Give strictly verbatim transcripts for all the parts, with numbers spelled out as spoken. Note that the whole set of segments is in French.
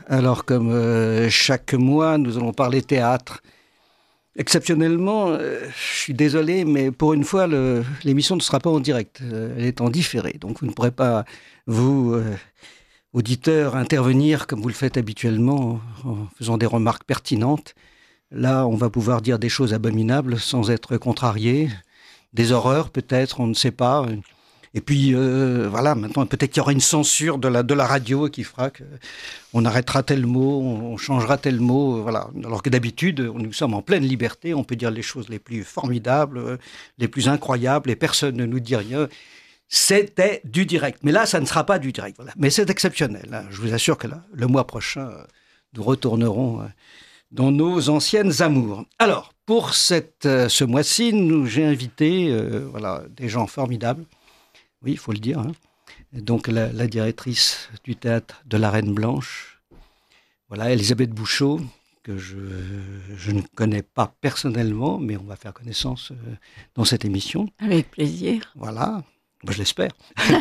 Alors, comme euh, chaque mois, nous allons parler théâtre. Exceptionnellement, euh, je suis désolé, mais pour une fois, le, l'émission ne sera pas en direct. Euh, elle est en différé. Donc, vous ne pourrez pas, vous, euh, auditeurs, intervenir comme vous le faites habituellement, en faisant des remarques pertinentes. Là, on va pouvoir dire des choses abominables sans être contrarié. Des horreurs, peut-être, on ne sait pas. Et puis, euh, voilà, maintenant, peut-être qu'il y aura une censure de la, de la radio qui fera qu'on arrêtera tel mot, on changera tel mot, voilà. Alors que d'habitude, nous sommes en pleine liberté, on peut dire les choses les plus formidables, les plus incroyables, et personne ne nous dit rien. C'était du direct. Mais là, ça ne sera pas du direct, voilà. Mais c'est exceptionnel, hein. Je vous assure que là, le mois prochain, nous retournerons dans nos anciennes amours. Alors, pour cette, ce mois-ci, nous, j'ai invité euh, voilà, des gens formidables. Oui, il faut le dire. Hein. Donc, la, la directrice du théâtre de la Reine Blanche, voilà, Elisabeth Bouchot, que je, je ne connais pas personnellement, mais on va faire connaissance euh, dans cette émission. Avec plaisir. Voilà, moi, je l'espère.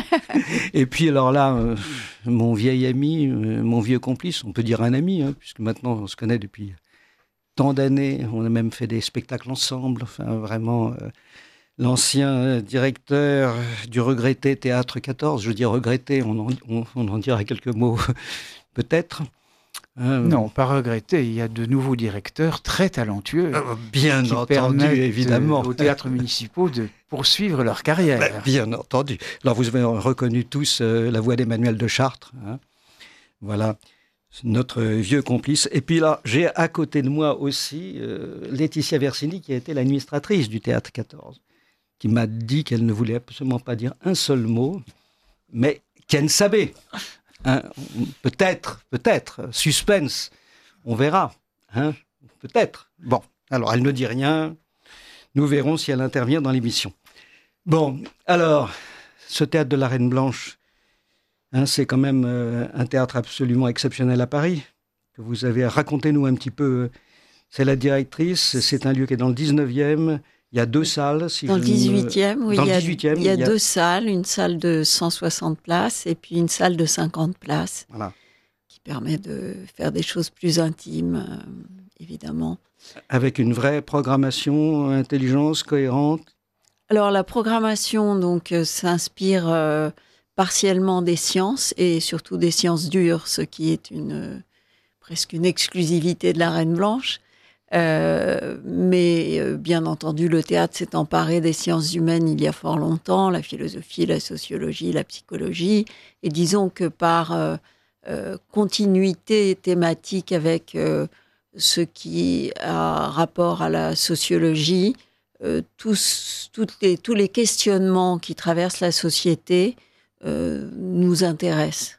Et puis, alors là, euh, mon vieil ami, euh, mon vieux complice, on peut dire un ami, hein, puisque maintenant, on se connaît depuis tant d'années. On a même fait des spectacles ensemble, enfin, vraiment... Euh, L'ancien directeur du regretté Théâtre quatorze, je dis regretté, on en, on, on en dira quelques mots peut-être. Euh, non, pas regretté, il y a de nouveaux directeurs très talentueux. Euh, bien qui entendu, évidemment. Aux théâtres municipaux de poursuivre leur carrière. Ben, bien entendu. Alors vous avez reconnu tous euh, la voix d'Emmanuel de Chartres. Hein. Voilà, notre vieux complice. Et puis là, j'ai à côté de moi aussi euh, Laetitia Versini, qui a été l'administratrice du Théâtre quatorze. Qui m'a dit qu'elle ne voulait absolument pas dire un seul mot, mais qu'elle savait. Hein, peut-être, peut-être, suspense, on verra. Hein, peut-être. Bon, alors elle ne dit rien, nous verrons si elle intervient dans l'émission. Bon, alors, ce théâtre de la Reine Blanche, hein, c'est quand même euh, un théâtre absolument exceptionnel à Paris, que vous avez. Racontez-nous un petit peu. C'est la directrice, c'est un lieu qui est dans le dix-neuvième. Il y a deux salles. Si dans le dix-huitième, oui. Dans il y a, le dix-huitième, il y a il y a... deux salles, une salle de cent soixante places et puis une salle de cinquante places. Voilà. Qui permet de faire des choses plus intimes, euh, évidemment. Avec une vraie programmation, intelligence, cohérente. Alors, la programmation, donc, euh, s'inspire euh, partiellement des sciences et surtout des sciences dures, ce qui est une, euh, presque une exclusivité de la Reine Blanche. Euh, mais euh, bien entendu, le théâtre s'est emparé des sciences humaines il y a fort longtemps, la philosophie, la sociologie, la psychologie. Et disons que par euh, euh, continuité thématique avec euh, ce qui a rapport à la sociologie, euh, tous, toutes les, tous les questionnements qui traversent la société euh, nous intéressent.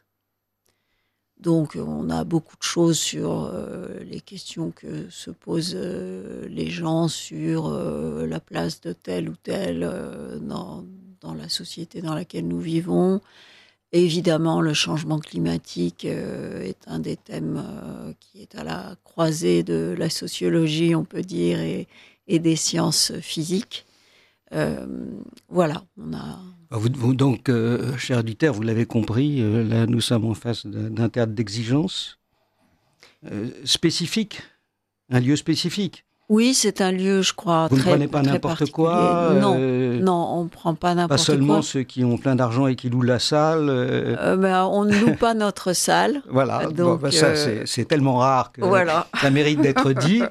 Donc, on a beaucoup de choses sur euh, les questions que se posent euh, les gens sur euh, la place de tel ou tel euh, dans, dans la société dans laquelle nous vivons. Et évidemment, le changement climatique euh, est un des thèmes euh, qui est à la croisée de la sociologie, on peut dire, et, et des sciences physiques. Euh, voilà, on a... Vous, vous, donc, euh, cher auditeur, vous l'avez compris, euh, là, nous sommes en face d'un théâtre d'exigence euh, spécifique, un lieu spécifique. Oui, c'est un lieu, je crois, vous très Vous ne prenez pas n'importe quoi Non, euh, non, on ne prend pas n'importe quoi. Pas seulement quoi. Ceux qui ont plein d'argent et qui louent la salle. Euh... Euh, ben, on ne loue pas notre salle. Voilà, donc, bon, ben, ça, euh... c'est, c'est tellement rare que voilà. ça mérite d'être dit.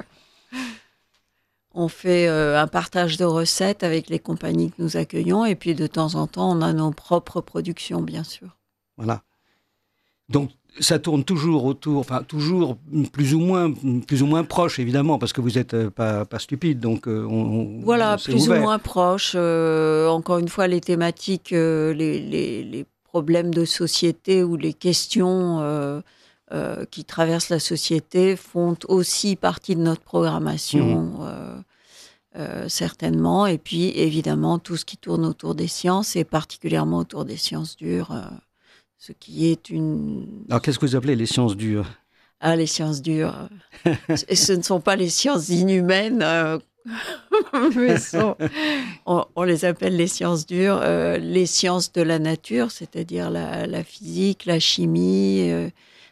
On fait euh, un partage de recettes avec les compagnies que nous accueillons et puis de temps en temps, on a nos propres productions, bien sûr. Voilà. Donc, ça tourne toujours autour, enfin, toujours plus ou moins, plus ou moins proche, évidemment, parce que vous n'êtes euh, pas, pas stupide, donc euh, on, Voilà, on plus ouvert. ou moins proche. Euh, encore une fois, les thématiques, euh, les, les, les problèmes de société ou les questions... Euh, Euh, qui traversent la société font aussi partie de notre programmation, mmh. euh, euh, certainement. Et puis, évidemment, tout ce qui tourne autour des sciences, et particulièrement autour des sciences dures, euh, ce qui est une... Alors, qu'est-ce que vous appelez les sciences dures ? Ah, les sciences dures. Et ce ne sont pas les sciences inhumaines, euh, mais sont, on, on les appelle les sciences dures, euh, les sciences de la nature, c'est-à-dire la, la physique, la chimie... Euh,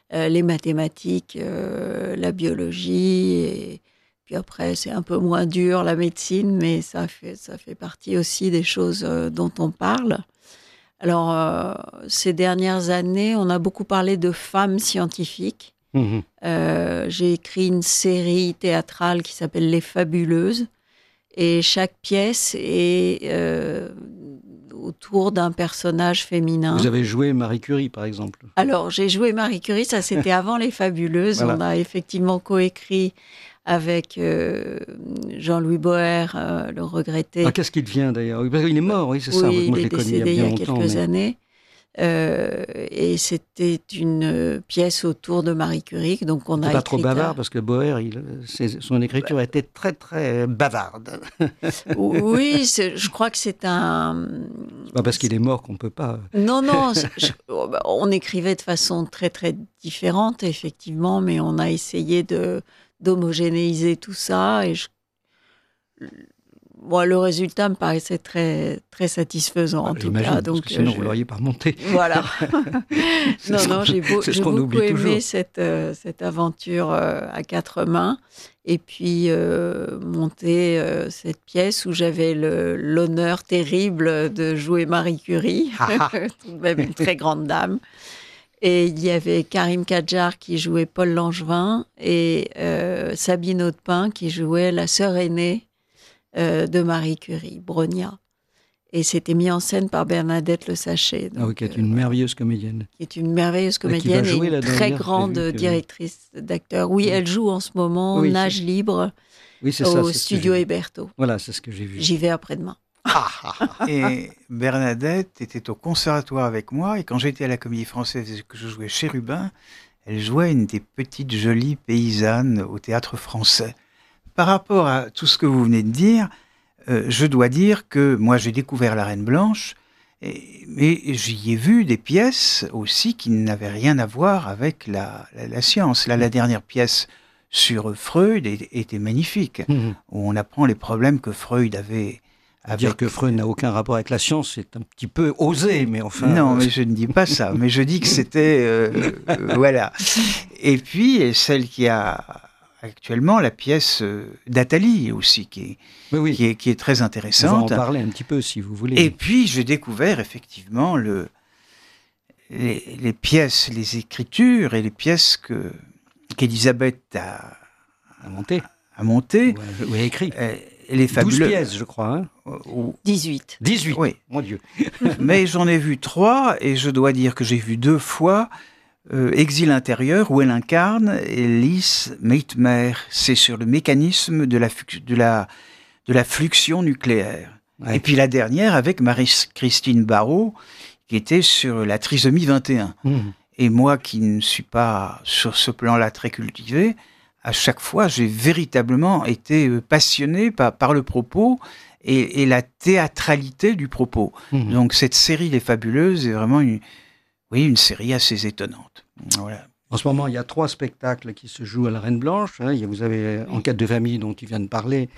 euh, les mathématiques, euh, la biologie, et puis après c'est un peu moins dur la médecine, mais ça fait ça fait partie aussi des choses euh, dont on parle. Alors euh, ces dernières années, on a beaucoup parlé de femmes scientifiques. Mmh. Euh, j'ai écrit une série théâtrale qui s'appelle Les Fabuleuses, et chaque pièce est euh, autour d'un personnage féminin. Vous avez joué Marie Curie, par exemple. Alors, j'ai joué Marie Curie, ça c'était avant Les Fabuleuses. Voilà. On a effectivement coécrit avec euh, Jean-Louis Boer, euh, le regretté. Ah, qu'est-ce qu'il devient d'ailleurs? Il est mort, oui, c'est oui, ça. Oui, Moi, il je est décédé il y a quelques longtemps, mais... années. Euh, et c'était une pièce autour de Marie Curie, donc on a pas trop bavard à... parce que Boer, il, son écriture bah... était très très bavarde. Oui, je crois que c'est un. C'est pas parce qu'il est mort qu'on peut pas. Non, non, je... on écrivait de façon très très différente effectivement, mais on a essayé de d'homogénéiser tout ça et je... Bon, le résultat me paraissait très, très satisfaisant, en ah, tout cas. Donc, parce que sinon, je... vous ne l'auriez pas remonté. Voilà. non, non, j'ai, beau, j'ai beaucoup aimé cette, euh, cette aventure euh, à quatre mains. Et puis, euh, monter euh, cette pièce où j'avais le, l'honneur terrible de jouer Marie Curie, tout de même une très grande dame. Et il y avait Karim Kadjar qui jouait Paul Langevin et euh, Sabine Audepin qui jouait la sœur aînée Euh, de Marie Curie, Bronia. Et c'était mis en scène par Bernadette Le Sachet. Donc, ah oui, qui est une euh, merveilleuse comédienne. Qui est une merveilleuse comédienne et, et une très grande que... directrice d'acteurs. Oui, oui, elle joue en ce moment oui, Nage c'est... libre oui, c'est au ça, c'est studio Héberto. Voilà, c'est ce que j'ai vu. J'y vais après-demain. Et Bernadette était au conservatoire avec moi et quand j'étais à la Comédie Française et que je jouais Chérubin, elle jouait une des petites jolies paysannes au Théâtre Français. Par rapport à tout ce que vous venez de dire, euh, je dois dire que moi j'ai découvert La Reine Blanche, et, mais j'y ai vu des pièces aussi qui n'avaient rien à voir avec la, la, la science. Là, la dernière pièce sur Freud était magnifique, mmh. où on apprend les problèmes que Freud avait. Avec... Dire que Freud n'a aucun rapport avec la science, c'est un petit peu osé, mais enfin... Non, mais je ne dis pas ça, mais je dis que c'était... Euh, euh, voilà. Et puis, celle qui a... actuellement la pièce d'Athalie aussi, qui est, oui, oui. qui est, qui est très intéressante. On va en parler un petit peu si vous voulez. Et puis j'ai découvert effectivement le, les, les pièces, les écritures et les pièces que, qu'Elisabeth a, a montées. A, a montées. Ou a écrit. Euh, les fabuleux... douze pièces, je crois. Hein. Ou... dix-huit. dix-huit, oui. Mon Dieu. Mais j'en ai vu trois et je dois dire que j'ai vu deux fois Euh, Exil intérieur, où elle incarne Lise Meitner. C'est sur le mécanisme de la, de la, de la fluxion nucléaire. Ouais. Et puis la dernière avec Marie-Christine Barrault, qui était sur la trisomie vingt et un. Mmh. Et moi, qui ne suis pas sur ce plan-là très cultivé, à chaque fois, j'ai véritablement été passionné par, par le propos et, et la théâtralité du propos. Mmh. Donc cette série Les Fabuleuses est vraiment une... Oui, une série assez étonnante. Voilà. En ce moment, il y a trois spectacles qui se jouent à la Reine Blanche. Hein. Vous avez Enquête de famille, dont tu viens de parler,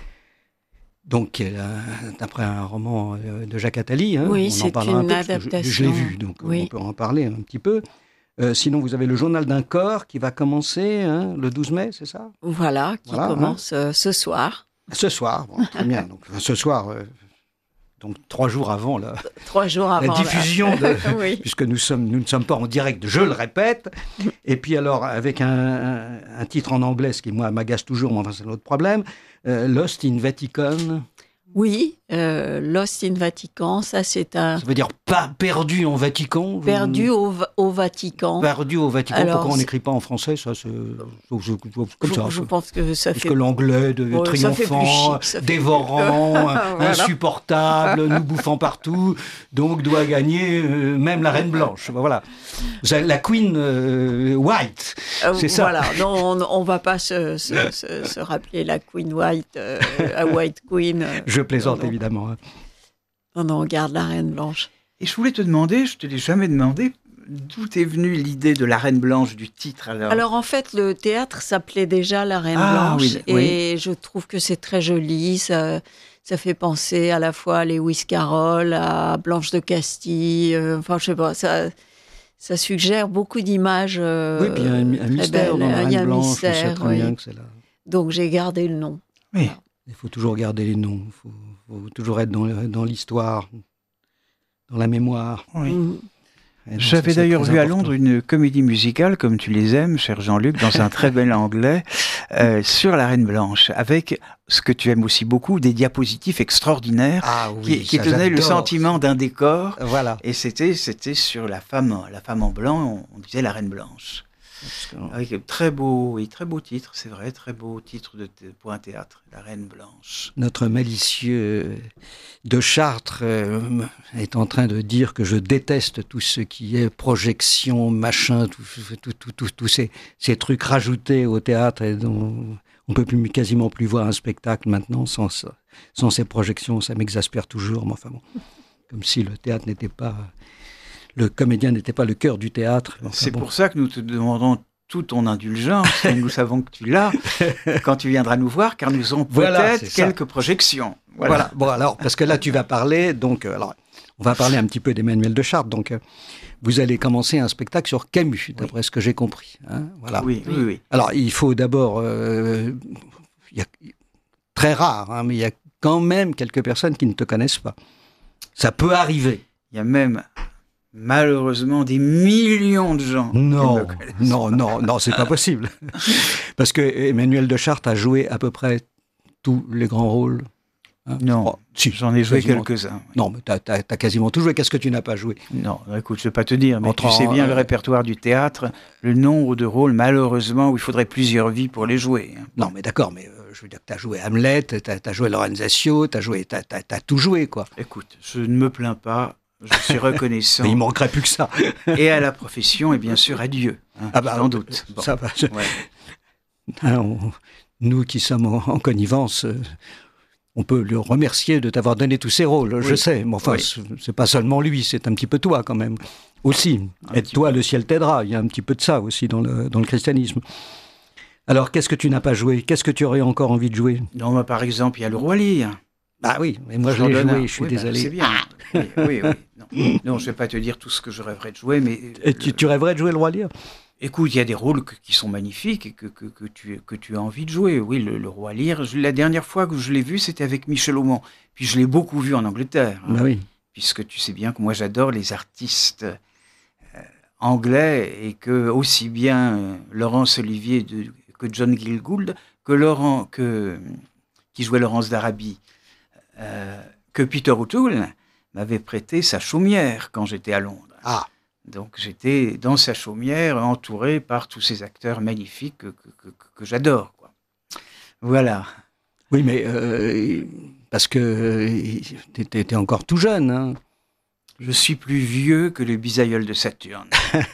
donc euh, d'après un roman euh, de Jacques Attali. Hein. Oui, on c'est en parlera une un peu, adaptation. Je, je l'ai vu, donc oui. On peut en parler un petit peu. Euh, sinon, vous avez le Journal d'un corps qui va commencer hein, le douze mai, c'est ça? Voilà, qui voilà, commence hein. euh, ce soir. Ce soir, bon, très bien. Donc, ce soir... Euh, Donc trois jours avant la, trois jours avant la diffusion, la... de, oui. puisque nous, sommes, nous ne sommes pas en direct, je le répète. Et puis alors, avec un, un, un titre en anglais, ce qui moi m'agace toujours, mais enfin c'est l'autre problème, euh, Lost in Vatican. Oui, euh, Lost in Vatican, ça c'est un... Ça veut dire pas perdu en Vatican. Perdu au, au Vatican. Perdu au Vatican. Alors, pourquoi on n'écrit pas en français ça, c'est, je, je, comme je, ça. Je pense que ça parce fait... que l'anglais de oh, triomphant, chic, dévorant, voilà. Insupportable, nous bouffant partout, donc doit gagner euh, même la Reine Blanche. Voilà. La Queen euh, White, euh, c'est ça. Voilà, non, on ne va pas se, se, se, se rappeler la Queen White, euh, a White Queen. Euh, je plaisante non, non. évidemment. Hein. Non, non, on garde la Reine Blanche. Et je voulais te demander, je ne te l'ai jamais demandé, d'où est venue l'idée de la Reine Blanche, du titre alors? Alors en fait, le théâtre s'appelait déjà La Reine ah, Blanche oui, et oui. je trouve que c'est très joli, ça, ça fait penser à la fois à Lewis Carroll, à Blanche de Castille, euh, enfin je sais pas, ça, ça suggère beaucoup d'images. Euh, oui, puis il y a un, un mystère belles. dans la Il y a Reine un Blanche, mystère, on sait très oui. bien que c'est là. Donc j'ai gardé le nom. Oui. Voilà. Il faut toujours garder les noms, il faut, faut toujours être dans, dans l'histoire, dans la mémoire. Oui. Mmh. Et donc, J'avais ça, c'est d'ailleurs très vu à important. Londres une comédie musicale, comme tu les aimes, cher Jean-Luc, dans un très bel anglais, euh, sur la Reine Blanche, avec ce que tu aimes aussi beaucoup, des diapositives extraordinaires Ah oui, qui, qui ça, donnaient le j'adore. sentiment d'un décor. Voilà. Et c'était, c'était sur la femme, la femme en blanc, on, on disait la Reine Blanche. Avec un très beau, oui, très beau titre, c'est vrai, très beau titre de, pour un théâtre, la Reine Blanche. Notre malicieux de Chartres euh, est en train de dire que je déteste tout ce qui est projection, machin, tous tout, tout, tout, tout ces, ces trucs rajoutés au théâtre et dont on peut plus, quasiment plus voir un spectacle maintenant sans, ça, sans ces projections. Ça m'exaspère toujours, mais enfin bon, comme si le théâtre n'était pas... Le comédien n'était pas le cœur du théâtre. Enfin, c'est bon. pour ça que nous te demandons toute ton indulgence, et nous savons que tu l'as, quand tu viendras nous voir, car nous aurons Voilà, peut-être c'est quelques ça. projections. Voilà. Voilà. Bon, alors, parce que là, tu vas parler, donc, euh, alors, on va parler un petit peu d'Emmanuel de Chartres. Donc, euh, vous allez commencer un spectacle sur Camus, d'après oui. ce que j'ai compris. Hein, voilà. Oui, oui, oui. Alors, il faut d'abord, euh, il y a, très rare, hein, mais il y a quand même quelques personnes qui ne te connaissent pas. Ça peut arriver. Il y a même... malheureusement, des millions de gens. Non, non, non, non, c'est pas possible. Parce que Emmanuel de Chartres a joué à peu près tous les grands rôles. Hein non, oh, si, j'en ai joué quasiment. quelques-uns. Oui. Non, mais t'as, t'as, t'as quasiment tout joué. Qu'est-ce que tu n'as pas joué? Non, écoute, je ne vais pas te dire, mais Entre tu sais bien euh... le répertoire du théâtre, le nombre de rôles, malheureusement, où il faudrait plusieurs vies pour les jouer. Hein. Non, mais d'accord, mais euh, je veux dire que tu as joué Hamlet, tu as joué Lorenzaccio, tu as joué, t'as, t'as, t'as tout joué, quoi. Écoute, je ne me plains pas. Je suis reconnaissant. Mais il manquerait plus que ça. Et à la profession, et bien sûr à Dieu. Hein, ah bah, sans doute. Bon. Ça va. Je... Ouais. Alors, on, nous qui sommes en, en connivence, euh, on peut le remercier de t'avoir donné tous ces rôles, oui. je sais. Mais enfin, oui. c'est, c'est pas seulement lui, c'est un petit peu toi quand même. Aussi. Aide-toi, le ciel t'aidera. Il y a un petit peu de ça aussi dans le, dans le christianisme. Alors, qu'est-ce que tu n'as pas joué? Qu'est-ce que tu aurais encore envie de jouer? Non, bah, par exemple, il y a le Roi Lear. Ah oui, mais moi je l'ai joué, je suis oui, désolé. Bah, c'est bien. Oui, oui, oui. Non. non, je ne vais pas te dire tout ce que je rêverais de jouer, mais... Et tu, tu rêverais de jouer le Roi Lear? Écoute, il y a des rôles que, qui sont magnifiques et que, que, que, tu, que tu as envie de jouer. Oui, le, le Roi Lear, je, la dernière fois que je l'ai vu, c'était avec Michel Aumont. Puis je l'ai beaucoup vu en Angleterre. Hein, bah oui. Puisque tu sais bien que moi j'adore les artistes euh, anglais et que aussi bien euh, Laurence Olivier de, que John Gielgud, que Laurent, que, qui jouait Laurence d'Arabie, Euh, que Peter O'Toole m'avait prêté sa chaumière quand j'étais à Londres. Ah. Donc j'étais dans sa chaumière entouré par tous ces acteurs magnifiques que, que, que, que j'adore. Quoi. Voilà. Oui, mais euh, parce que euh, t'étais, t'étais encore tout jeune. Hein. Je suis plus vieux que le bisaïeul de Saturne.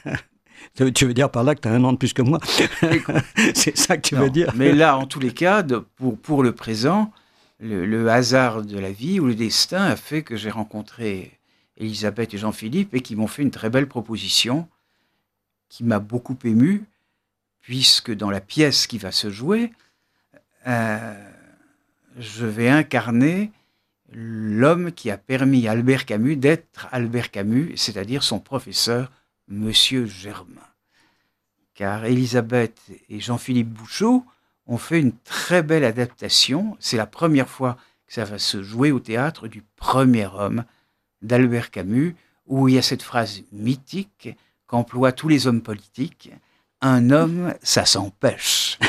Tu veux dire par là que tu as un an de plus que moi? C'est ça que tu non, veux dire? Mais là, en tous les cas, de, pour, pour le présent... Le, le hasard de la vie ou le destin a fait que j'ai rencontré Elisabeth et Jean-Philippe et qui m'ont fait une très belle proposition qui m'a beaucoup ému, puisque dans la pièce qui va se jouer, euh, je vais incarner l'homme qui a permis à Albert Camus d'être Albert Camus, c'est-à-dire son professeur, Monsieur Germain. Car Elisabeth et Jean-Philippe Bouchot ont fait une très belle adaptation. C'est la première fois que ça va se jouer au théâtre du premier homme d'Albert Camus, où il y a cette phrase mythique qu'emploient tous les hommes politiques. Un homme, ça s'empêche.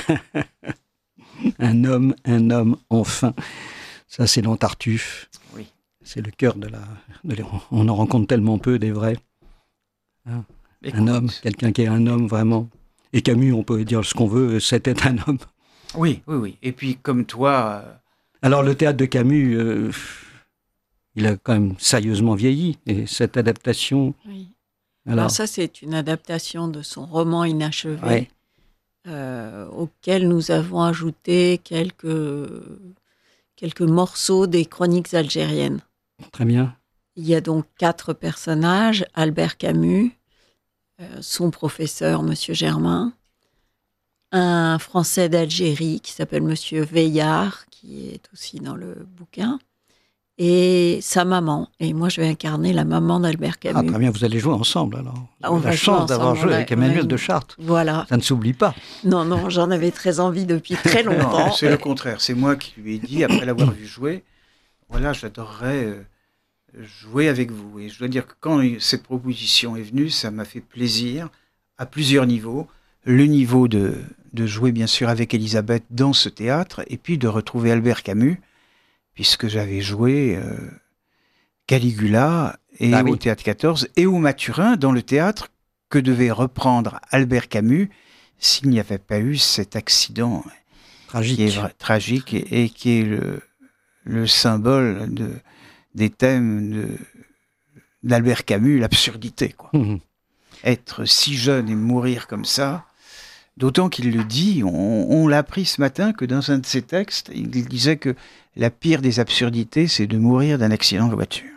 Un homme, un homme, enfin. Ça, c'est dans Tartuffe. Oui. C'est le cœur de la... De la on en rencontre tellement peu des vrais. Hein, un homme, quelqu'un qui est un homme, vraiment. Et Camus, on peut dire ce qu'on veut, c'était un homme. Oui, oui, oui. Et puis, comme toi... Euh... Alors, le théâtre de Camus, euh, il a quand même sérieusement vieilli. Et cette adaptation... Oui. Alors, alors ça, c'est une adaptation de son roman inachevé, ouais. euh, auquel nous avons ajouté quelques, quelques morceaux des chroniques algériennes. Très bien. Il y a donc quatre personnages. Albert Camus, euh, son professeur, Monsieur Germain, un Français d'Algérie qui s'appelle Monsieur Veillard, qui est aussi dans le bouquin, et sa maman. Et moi, je vais incarner la maman d'Albert Camus. Ah, très bien, vous allez jouer ensemble, alors. On Vous avez va la jouer chance d'avoir ensemble, joué on a- avec on a Emmanuel une- de Chartres. Voilà. Ça ne s'oublie pas. Non, non, j'en avais très envie depuis très longtemps. Non, c'est le contraire. C'est moi qui lui ai dit, après l'avoir vu jouer, voilà, j'adorerais euh, jouer avec vous. Et je dois dire que quand cette proposition est venue, ça m'a fait plaisir à plusieurs niveaux. Le niveau de, de jouer, bien sûr, avec Elisabeth dans ce théâtre, et puis de retrouver Albert Camus, puisque j'avais joué euh, Caligula et Ah au oui. Théâtre quatorze, et au Mathurin, dans le théâtre que devait reprendre Albert Camus s'il n'y avait pas eu cet accident Tragique. qui est vrai- tragique et, et qui est le, le symbole de, des thèmes de, d'Albert Camus, l'absurdité, quoi. Mhm. Être si jeune et mourir comme ça, d'autant qu'il le dit, on, on l'a appris ce matin que dans un de ses textes, il disait que la pire des absurdités, c'est de mourir d'un accident de voiture.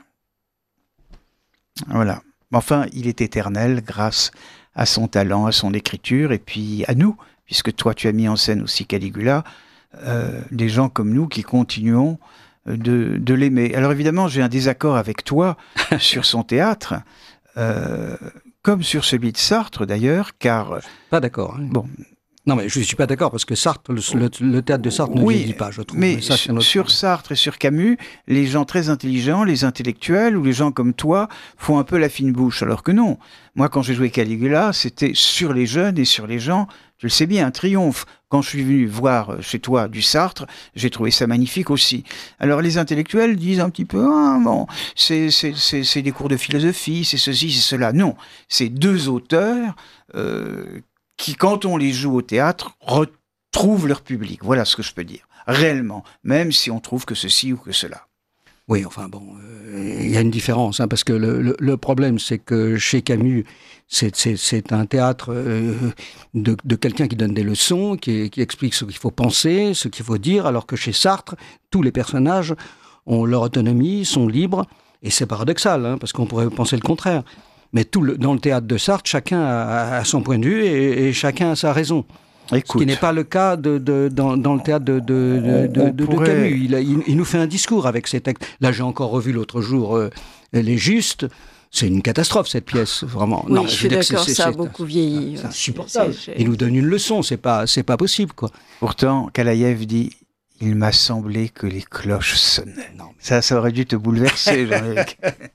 Voilà. Enfin, il est éternel grâce à son talent, à son écriture, et puis à nous, puisque toi tu as mis en scène aussi Caligula, euh, des gens comme nous qui continuons de, de l'aimer. Alors évidemment, j'ai un désaccord avec toi sur son théâtre, euh, comme sur celui de Sartre d'ailleurs, car... Pas d'accord. hein. Bon, Non, mais je ne suis pas d'accord parce que Sartre, le, le- le théâtre de Sartre ne oui, vieillit pas, je trouve. mais ça, c'est un autre sur problème. Sartre et sur Camus, les gens très intelligents, les intellectuels ou les gens comme toi font un peu la fine bouche, alors que non. Moi, quand j'ai joué Caligula, c'était sur les jeunes et sur les gens, tu le sais bien, un triomphe. Quand je suis venu voir chez toi du Sartre, j'ai trouvé ça magnifique aussi. Alors les intellectuels disent un petit peu, ah bon, c'est, c'est, c'est, c'est des cours de philosophie, c'est ceci, c'est cela. Non, c'est deux auteurs euh, qui, quand on les joue au théâtre, retrouvent leur public. Voilà ce que je peux dire. Réellement, même si on trouve que ceci ou que cela. Oui, enfin bon, euh, il y a une différence, hein, parce que le, le, le problème, c'est que chez Camus, c'est, c'est, c'est un théâtre euh, de, de quelqu'un qui donne des leçons, qui, qui explique ce qu'il faut penser, ce qu'il faut dire, alors que chez Sartre, tous les personnages ont leur autonomie, sont libres, et c'est paradoxal, hein, parce qu'on pourrait penser le contraire. Mais tout le, dans le théâtre de Sartre, chacun a, a son point de vue et, et chacun a sa raison. Écoute, Ce qui n'est pas le cas de, de, dans, dans le théâtre de, de, de, de, de, de pourrait... Camus. Il, a, il, il nous fait un discours avec ses textes. Là, j'ai encore revu l'autre jour euh, Les Justes. C'est une catastrophe, cette pièce, vraiment. Oui, non, je veux suis dire que d'accord, c'est- ça a c'est- beaucoup vieilli. C'est insupportable. C'est- c'est- Il nous donne une leçon, c'est pas, c'est pas possible, quoi. Pourtant, Kalaïev dit « Il m'a semblé que les cloches sonnaient Non, ». Ça, ça aurait dû te bouleverser, Jean-Luc.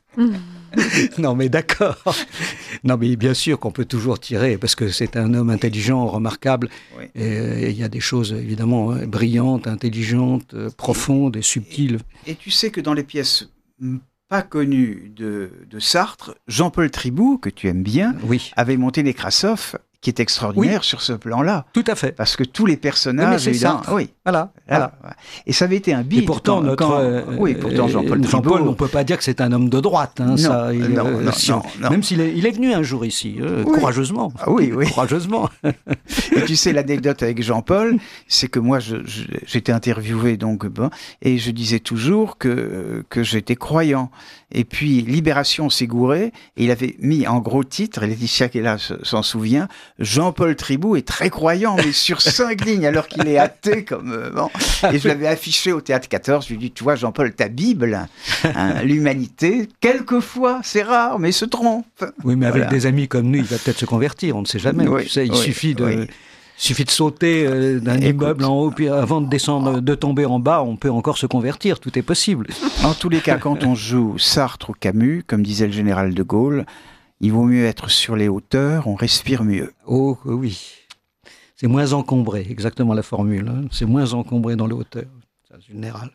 non, mais d'accord. Non, mais bien sûr qu'on peut toujours tirer, parce que c'est un homme intelligent, remarquable. Oui. Et il y a des choses, évidemment, hein, brillantes, intelligentes, euh, profondes et subtiles. Et tu sais que dans les pièces mm, pas connues de, de Sartre, Jean-Paul Tribout, que tu aimes bien, Oui, avait monté Nekrasov, qui est extraordinaire sur ce plan-là. tout à fait. Parce que tous les personnages... c'est évidemment- Sartre. Oui. Voilà, Voilà. voilà. Et ça avait été un bide. Et pourtant, quand- notre, quand- euh, oui, pourtant Jean-Paul euh, Tribout... Jean-Paul, on ne peut pas dire que c'est un homme de droite. Hein, Non, ça, il, non, euh, non, si non, on- non. Même s'il est, il est venu un jour ici, euh, Oui. courageusement. Ah oui, oui. Courageusement. Et tu sais, l'anecdote avec Jean-Paul, c'est que moi, je, je- j'étais interviewé, donc, bon, et je disais toujours que, que j'étais croyant. Et puis, Libération s'est gouré, et il avait mis en gros titre, et Laetitia qui est là s'en souvient, Jean-Paul Tribout est très croyant, mais sur cinq lignes, alors qu'il est athée comme... euh, bon. Et je l'avais affiché au Théâtre quatorze, je lui ai dit, tu vois, Jean-Paul, ta Bible, hein, l'humanité, quelquefois, c'est rare, mais se trompe. Oui, mais avec Voilà. des amis comme nous, il va peut-être se convertir, on ne sait jamais. Oui, Tu sais, il oui, suffit de... oui. suffit de sauter euh, d'un Écoute. immeuble en haut, puis avant de descendre, de tomber en bas, on peut encore se convertir, tout est possible. En tous les cas, quand on joue Sartre ou Camus, comme disait le général de Gaulle, il vaut mieux être sur les hauteurs, on respire mieux. Oh oui, c'est moins encombré, exactement la formule. Hein. C'est moins encombré dans les hauteurs, c'est général.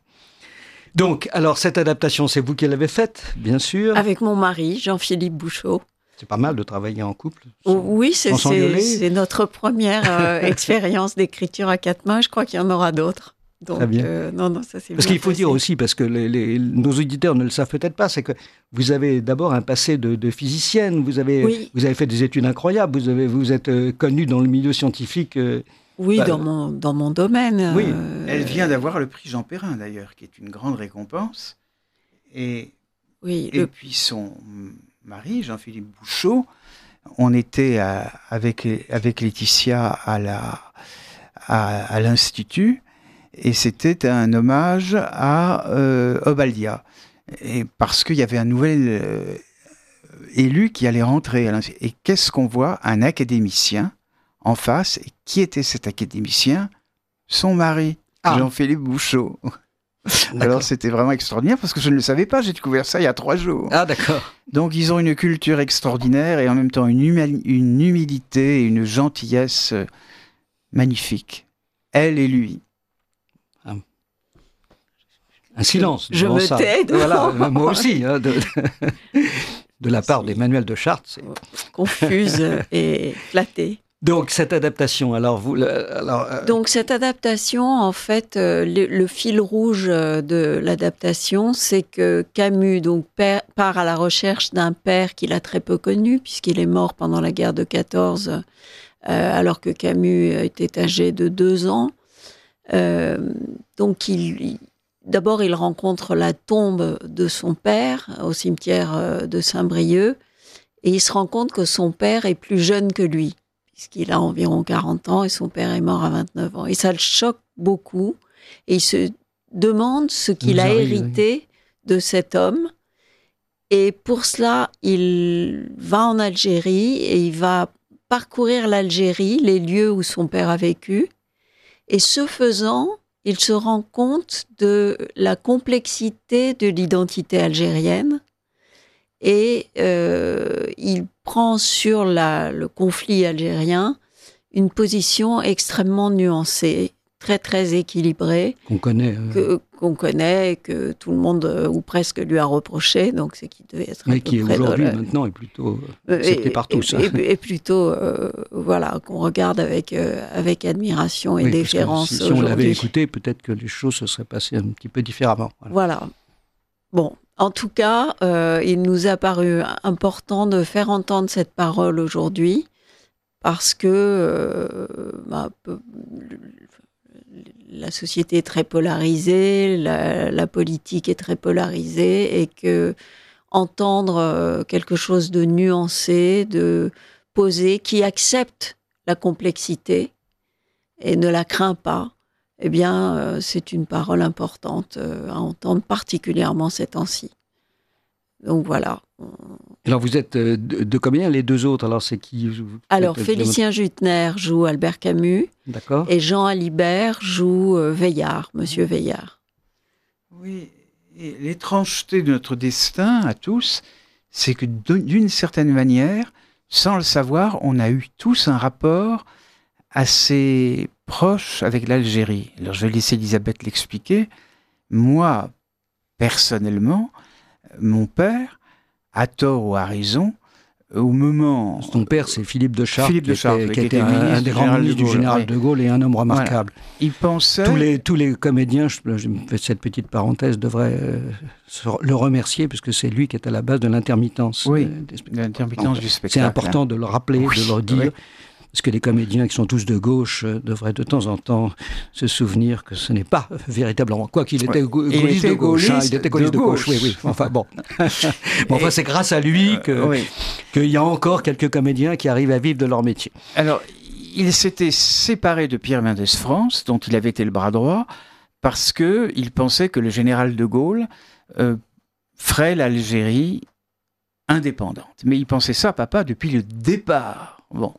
Donc, alors cette adaptation, c'est vous qui l'avez faite, bien sûr. Avec mon mari, Jean-Philippe Bouchot. C'est pas mal de travailler en couple. Oh, oui, c'est, sans c'est, s'engueuler. c'est notre première euh, expérience d'écriture à quatre mains. Je crois qu'il y en aura d'autres. Donc, Très bien. euh, non, non, ça c'est Parce bien qu'il faut passé. dire aussi, parce que les, les- nos auditeurs ne le savent peut-être pas, c'est que vous avez d'abord un passé de, de physicienne, vous avez, Oui. vous avez fait des études incroyables, vous, avez, vous êtes euh, connue dans le milieu scientifique. euh, Oui, Bah, dans, mon, dans mon domaine. oui, euh, Elle vient d'avoir le prix Jean Perrin, d'ailleurs, qui est une grande récompense. Et, Oui, et le- puis son mari, Jean-Philippe Bouchot, on était à- avec, avec Laetitia à, la, à, à l'Institut, et c'était un hommage à euh, Obaldia, et parce qu'il y avait un nouvel euh, élu qui allait rentrer. Et qu'est-ce qu'on voit? Un académicien en face. Et qui était cet académicien? Son mari, ah. Jean-Philippe Bouchot. Alors c'était vraiment extraordinaire parce que je ne le savais pas, j'ai découvert ça il y a trois jours. Ah d'accord. Donc ils ont une culture extraordinaire et en même temps une, humi- une humilité et une gentillesse magnifique. Elle et lui. Ah. Un silence. Je me ça. tais. Voilà, moi aussi. Hein, de, de la part d'Emmanuel de Chartres. C'est... confuse et flattée. Donc cette adaptation, alors vous, alors euh... donc cette adaptation, en fait, euh, le, le fil rouge de l'adaptation, c'est que Camus donc père, part à la recherche d'un père qu'il a très peu connu puisqu'il est mort pendant la guerre de quatorze, euh, alors que Camus était âgé de deux ans. Euh, donc il, il, d'abord il rencontre la tombe de son père au cimetière de Saint-Brieuc et il se rend compte que son père est plus jeune que lui. Puisqu'il a environ quarante ans et son père est mort à vingt-neuf ans. Et ça le choque beaucoup. Et il se demande ce qu'il a arrive, hérité oui. de cet homme. Et pour cela, il va en Algérie et il va parcourir l'Algérie, les lieux où son père a vécu. Et ce faisant, il se rend compte de la complexité de l'identité algérienne. Et euh, il prend sur la, le conflit algérien une position extrêmement nuancée, très très équilibrée. Qu'on connaît. Euh... Que, qu'on connaît, que tout le monde, euh, ou presque, lui a reproché, donc c'est qu'il devait être Mais un qui peu est près aujourd'hui, la... maintenant, est plutôt accepté par tous. Et, et, et plutôt, euh, voilà, qu'on regarde avec, euh, avec admiration et oui, déférence si, si aujourd'hui. on l'avait écouté, peut-être que les choses se seraient passées un petit peu différemment. Voilà. voilà. Bon. En tout cas, euh, il nous a paru important de faire entendre cette parole aujourd'hui parce que euh, bah, la société est très polarisée, la, la politique est très polarisée et que entendre quelque chose de nuancé, de posé, qui accepte la complexité et ne la craint pas, eh bien, euh, c'est une parole importante euh, à entendre, particulièrement ces temps-ci. Donc voilà. Alors vous êtes euh, de, de combien les deux autres? Alors c'est qui? Vous, Alors Félicien Juttner joue Albert Camus. D'accord. Et Jean Alibert joue euh, Veillard, Monsieur Veillard. Oui, et l'étrangeté de notre destin à tous, c'est que d'une certaine manière, sans le savoir, on a eu tous un rapport assez proche avec l'Algérie. Alors je vais laisser Elisabeth l'expliquer. Moi, personnellement, mon père, à tort ou à raison, au moment... Son père, c'est Philippe de Chartres, Philippe de Chartres, qui était, qui était un, un des grands ministres du général de Gaulle et un homme remarquable. Voilà. Il pensait... Tous les, tous les comédiens, je, je fais cette petite parenthèse, devraient euh, le remercier, puisque c'est lui qui est à la base de l'intermittence. Oui, euh, des l'intermittence du spectacle. C'est important de le rappeler, oui, de le dire. Oui. Parce que les comédiens qui sont tous de gauche euh, devraient de temps en temps se souvenir que ce n'est pas véritablement... Quoi qu'il était gaulliste de gauche, hein, il était gaulliste de, de gauche, oui, oui. Enfin bon. bon enfin, c'est grâce à lui que, euh, oui. qu'il y a encore quelques comédiens qui arrivent à vivre de leur métier. Alors, il s'était séparé de Pierre Mendès France, dont il avait été le bras droit, parce qu'il pensait que le général de Gaulle euh, ferait l'Algérie indépendante. Mais il pensait ça, papa, depuis le départ. Bon.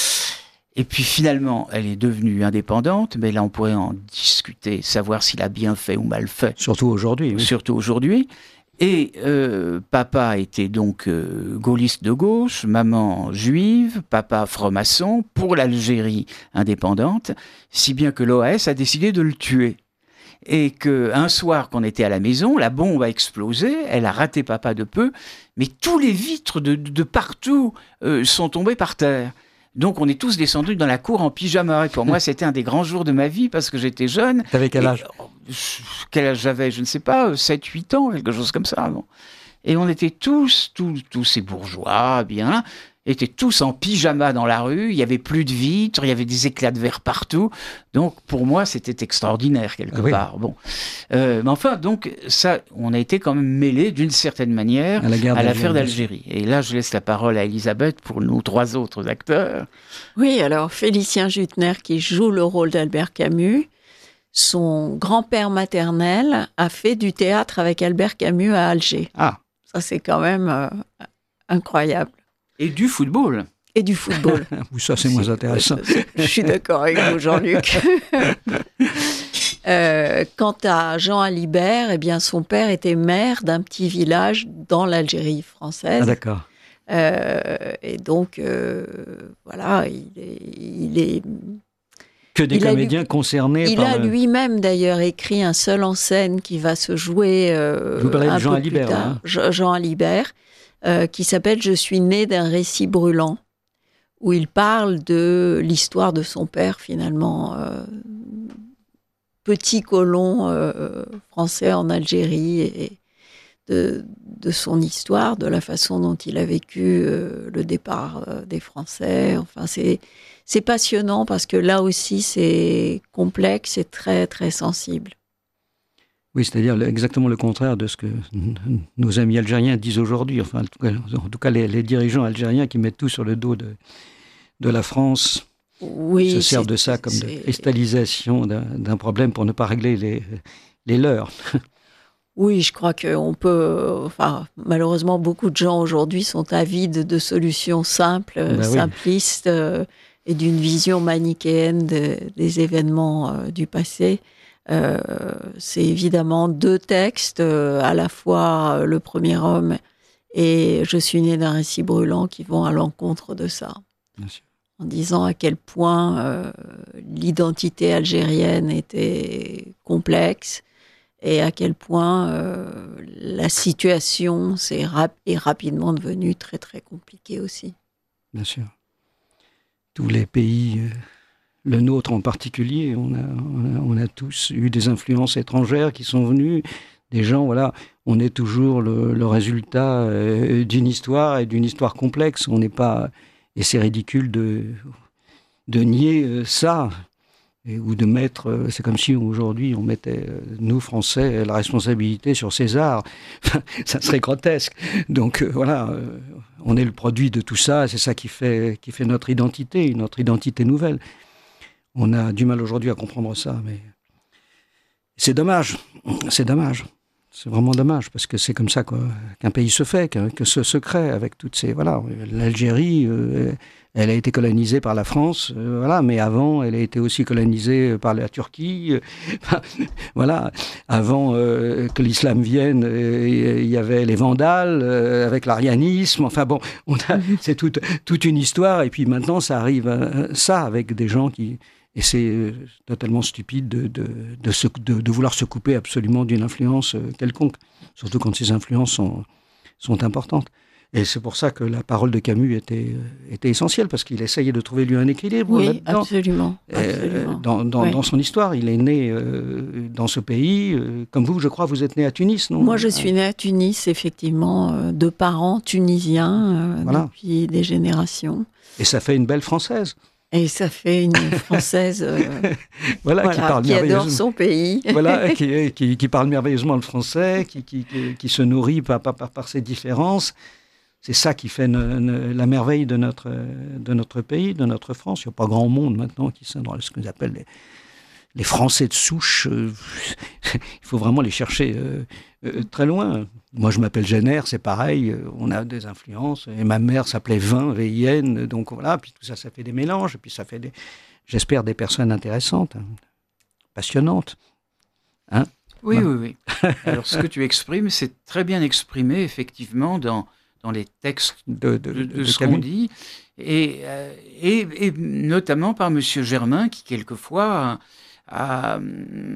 Et puis finalement, elle est devenue indépendante, mais là on pourrait en discuter, savoir s'il a bien fait ou mal fait. Surtout aujourd'hui. Oui. Surtout aujourd'hui. Et euh, papa était donc euh, gaulliste de gauche, maman juive, papa franc-maçon, pour l'Algérie indépendante, si bien que l'O A S a décidé de le tuer. Et qu'un soir qu'on était à la maison, la bombe a explosé, elle a raté papa de peu, mais tous les vitres de, de partout euh, sont tombées par terre. Donc, on est tous descendus dans la cour en pyjama. Et pour moi, c'était un des grands jours de ma vie parce que j'étais jeune. T'avais quel âge ? Et, Quel âge j'avais ? Je ne sais pas, sept huit ans, quelque chose comme ça. Bon. Et on était tous, tous, tous ces bourgeois, bien, étaient tous en pyjama dans la rue. Il n'y avait plus de vitres, il y avait des éclats de verre partout. Donc, pour moi, c'était extraordinaire, quelque oui. part. Bon. Euh, mais enfin, donc, ça, on a été quand même mêlés, d'une certaine manière, à, la à l'affaire d'Algérie. Et là, je laisse la parole à Elisabeth pour nos trois autres acteurs. Oui, alors, Félicien Juttner, qui joue le rôle d'Albert Camus, son grand-père maternel a fait du théâtre avec Albert Camus à Alger. Ah. Ça, c'est quand même euh, incroyable. Et du football. Et du football. Oui, ça, c'est moins intéressant. Je suis d'accord avec vous, Jean-Luc. euh, quant à Jean Alibert, eh bien, son père était maire d'un petit village dans l'Algérie française. Ah, d'accord. Euh, et donc, euh, voilà, il est... Il est que des comédiens lui, concernés il par... Il a le... lui-même, d'ailleurs, écrit un seul en scène qui va se jouer euh, Vous parlez un de Jean peu Alibert, plus tard. hein. Jean Alibert, euh, qui s'appelle « Je suis né d'un récit brûlant », où il parle de l'histoire de son père, finalement, euh, petit colon euh, français en Algérie, et de, de son histoire, de la façon dont il a vécu euh, le départ euh, des Français. Enfin, c'est, c'est passionnant parce que là aussi, c'est complexe et très, très sensible. Oui, c'est-à-dire exactement le contraire de ce que nos amis algériens disent aujourd'hui. Enfin, en tout cas, en tout cas les, les dirigeants algériens qui mettent tout sur le dos de, de la France, oui, se servent de ça comme c'est... de cristallisation d'un, d'un problème pour ne pas régler les, les leurs. Oui, je crois qu'on peut... Enfin, malheureusement, beaucoup de gens aujourd'hui sont avides de solutions simples, ben simplistes, oui. euh, et d'une vision manichéenne de, des événements euh, du passé. Euh, c'est évidemment deux textes, euh, à la fois Le Premier Homme et Je suis né d'un récit brûlant, qui vont à l'encontre de ça. Bien sûr. En disant à quel point euh, l'identité algérienne était complexe et à quel point euh, la situation s'est rap- est rapidement devenue très très compliquée aussi. Bien sûr. Tous les pays... Euh... Le nôtre en particulier, on a, on, a, on a tous eu des influences étrangères qui sont venues, des gens, voilà, on est toujours le, le résultat euh, d'une histoire et d'une histoire complexe. On n'est pas, et c'est ridicule de, de nier euh, ça, et, ou de mettre, euh, c'est comme si aujourd'hui on mettait, euh, nous Français, la responsabilité sur César. Ça serait grotesque. Donc euh, voilà, euh, on est le produit de tout ça, c'est ça qui fait, qui fait notre identité, notre identité nouvelle. On a du mal aujourd'hui à comprendre ça, mais c'est dommage, c'est dommage, c'est vraiment dommage, parce que c'est comme ça quoi, qu'un pays se fait, que, que se, se crée avec toutes ces... Voilà, l'Algérie, euh, elle a été colonisée par la France, euh, voilà, mais avant, elle a été aussi colonisée par la Turquie, euh, voilà, avant euh, que l'islam vienne, euh, il y avait les Vandales, euh, avec l'arianisme, enfin bon, on a, c'est toute, toute une histoire, et puis maintenant, ça arrive à ça, avec des gens qui... Et c'est totalement stupide de, de, de, se, de, de vouloir se couper absolument d'une influence quelconque, surtout quand ces influences sont, sont importantes. Et c'est pour ça que la parole de Camus était, était essentielle, parce qu'il essayait de trouver lui un équilibre oui, là-dedans. Absolument, absolument. Euh, dans, dans, oui. dans son histoire, il est né euh, dans ce pays. Euh, comme vous, je crois, vous êtes né à Tunis, non ? Moi, je suis né à Tunis, effectivement, euh, de parents tunisiens euh, voilà. depuis des générations. Et ça fait une belle Française. Et ça fait une Française euh, voilà, voilà, qui, parle qui adore son pays. Voilà, qui, qui, qui parle merveilleusement le français, qui, qui, qui, qui se nourrit par, par, par ses différences. C'est ça qui fait ne, ne, la merveille de notre, de notre pays, de notre France. Il n'y a pas grand monde maintenant qui sont dans ce qu'on appelle les, les Français de souche. Euh, il faut vraiment les chercher euh, euh, très loin. Moi, je m'appelle Jenner, c'est pareil, on a des influences. Et ma mère s'appelait Vin, V I N, donc voilà, puis tout ça, ça fait des mélanges, et puis ça fait, des, j'espère, des personnes intéressantes, hein, passionnantes. Hein oui, voilà. oui, oui. Alors, ce que tu exprimes, c'est très bien exprimé, effectivement, dans, dans les textes de, de, de, de, de ce Camus. Qu'on dit, et, euh, et, et notamment par M. Germain, qui, quelquefois, a, a, a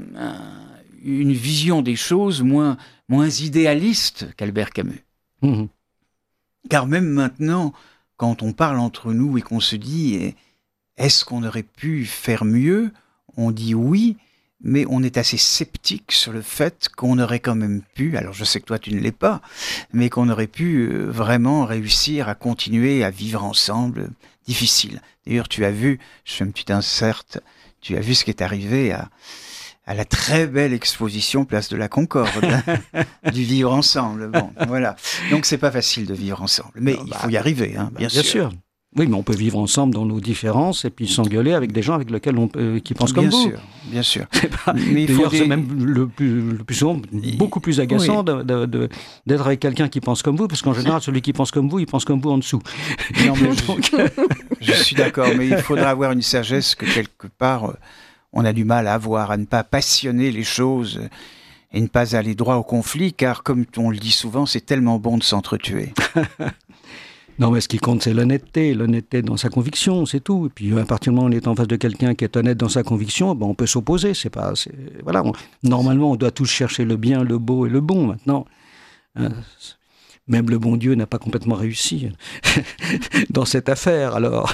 une vision des choses moins... moins idéaliste qu'Albert Camus. Mmh. Car même maintenant, quand on parle entre nous et qu'on se dit « est-ce qu'on aurait pu faire mieux ?» On dit oui, mais on est assez sceptique sur le fait qu'on aurait quand même pu, alors je sais que toi tu ne l'es pas, mais qu'on aurait pu vraiment réussir à continuer à vivre ensemble. Difficile. D'ailleurs, tu as vu, je fais une petite insert, tu as vu ce qui est arrivé à... à la très belle exposition Place de la Concorde, du vivre ensemble. Bon, voilà. Donc, c'est pas facile de vivre ensemble, mais non, il bah, faut y arriver, hein, bien, bien sûr. sûr. Oui, mais on peut vivre ensemble dans nos différences et puis s'engueuler avec des gens avec lesquels on peut, qui pensent comme bien vous. Sûr, bien sûr. Pas, mais il faut des... c'est même le plus, le plus souvent beaucoup plus agaçant oui. de, de, de, d'être avec quelqu'un qui pense comme vous, parce qu'en général, celui qui pense comme vous, il pense comme vous en dessous. Non, mais Donc... je, je suis d'accord, mais il faudra avoir une sagesse que quelque part, on a du mal à avoir, à ne pas passionner les choses et ne pas aller droit au conflit, car comme on le dit souvent, c'est tellement bon de s'entretuer. Non, mais ce qui compte, c'est l'honnêteté, l'honnêteté dans sa conviction, c'est tout. Et puis, à partir du moment où on est en face de quelqu'un qui est honnête dans sa conviction, ben, on peut s'opposer. C'est pas, c'est, voilà, on, normalement, on doit tous chercher le bien, le beau et le bon. Maintenant, hein, même le bon Dieu n'a pas complètement réussi dans cette affaire. Alors,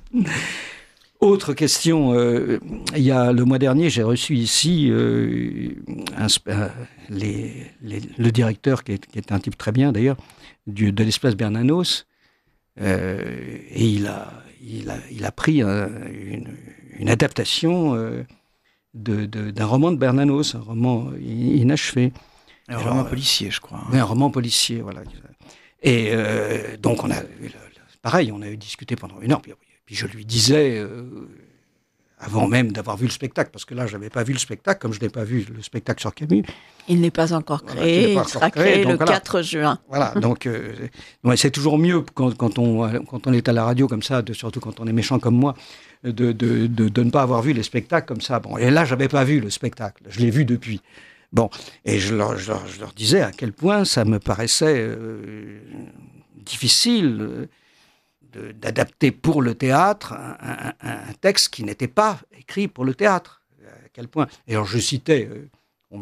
autre question. Euh, il y a le mois dernier, j'ai reçu ici euh, un, un, les, les, le directeur, qui est, qui est un type très bien d'ailleurs, du, de l'espace Bernanos. Euh, et il a, il a, il a pris un, une, une adaptation euh, de, de, d'un roman de Bernanos, un roman inachevé. Un Alors, roman policier, je crois. Hein. Oui, un roman policier, voilà. Et euh, donc, on a, pareil, on a eu discuté pendant une heure, puis, puis je lui disais, euh, avant même d'avoir vu le spectacle, parce que là, je n'avais pas vu le spectacle, comme je n'ai pas vu le spectacle sur Camus. Il n'est pas encore créé, voilà, il, il sera créé, créé donc, le voilà. quatre juin. Voilà, donc euh, ouais, c'est toujours mieux quand, quand, on, quand on est à la radio comme ça, de, surtout quand on est méchant comme moi, de, de, de, de ne pas avoir vu les spectacles comme ça. Bon, et là, je n'avais pas vu le spectacle, je l'ai vu depuis. Bon, et je leur, je leur, je leur disais à quel point ça me paraissait euh, difficile euh, de, d'adapter pour le théâtre un, un, un texte qui n'était pas écrit pour le théâtre. À quel point. Et alors, je citais... Euh, on,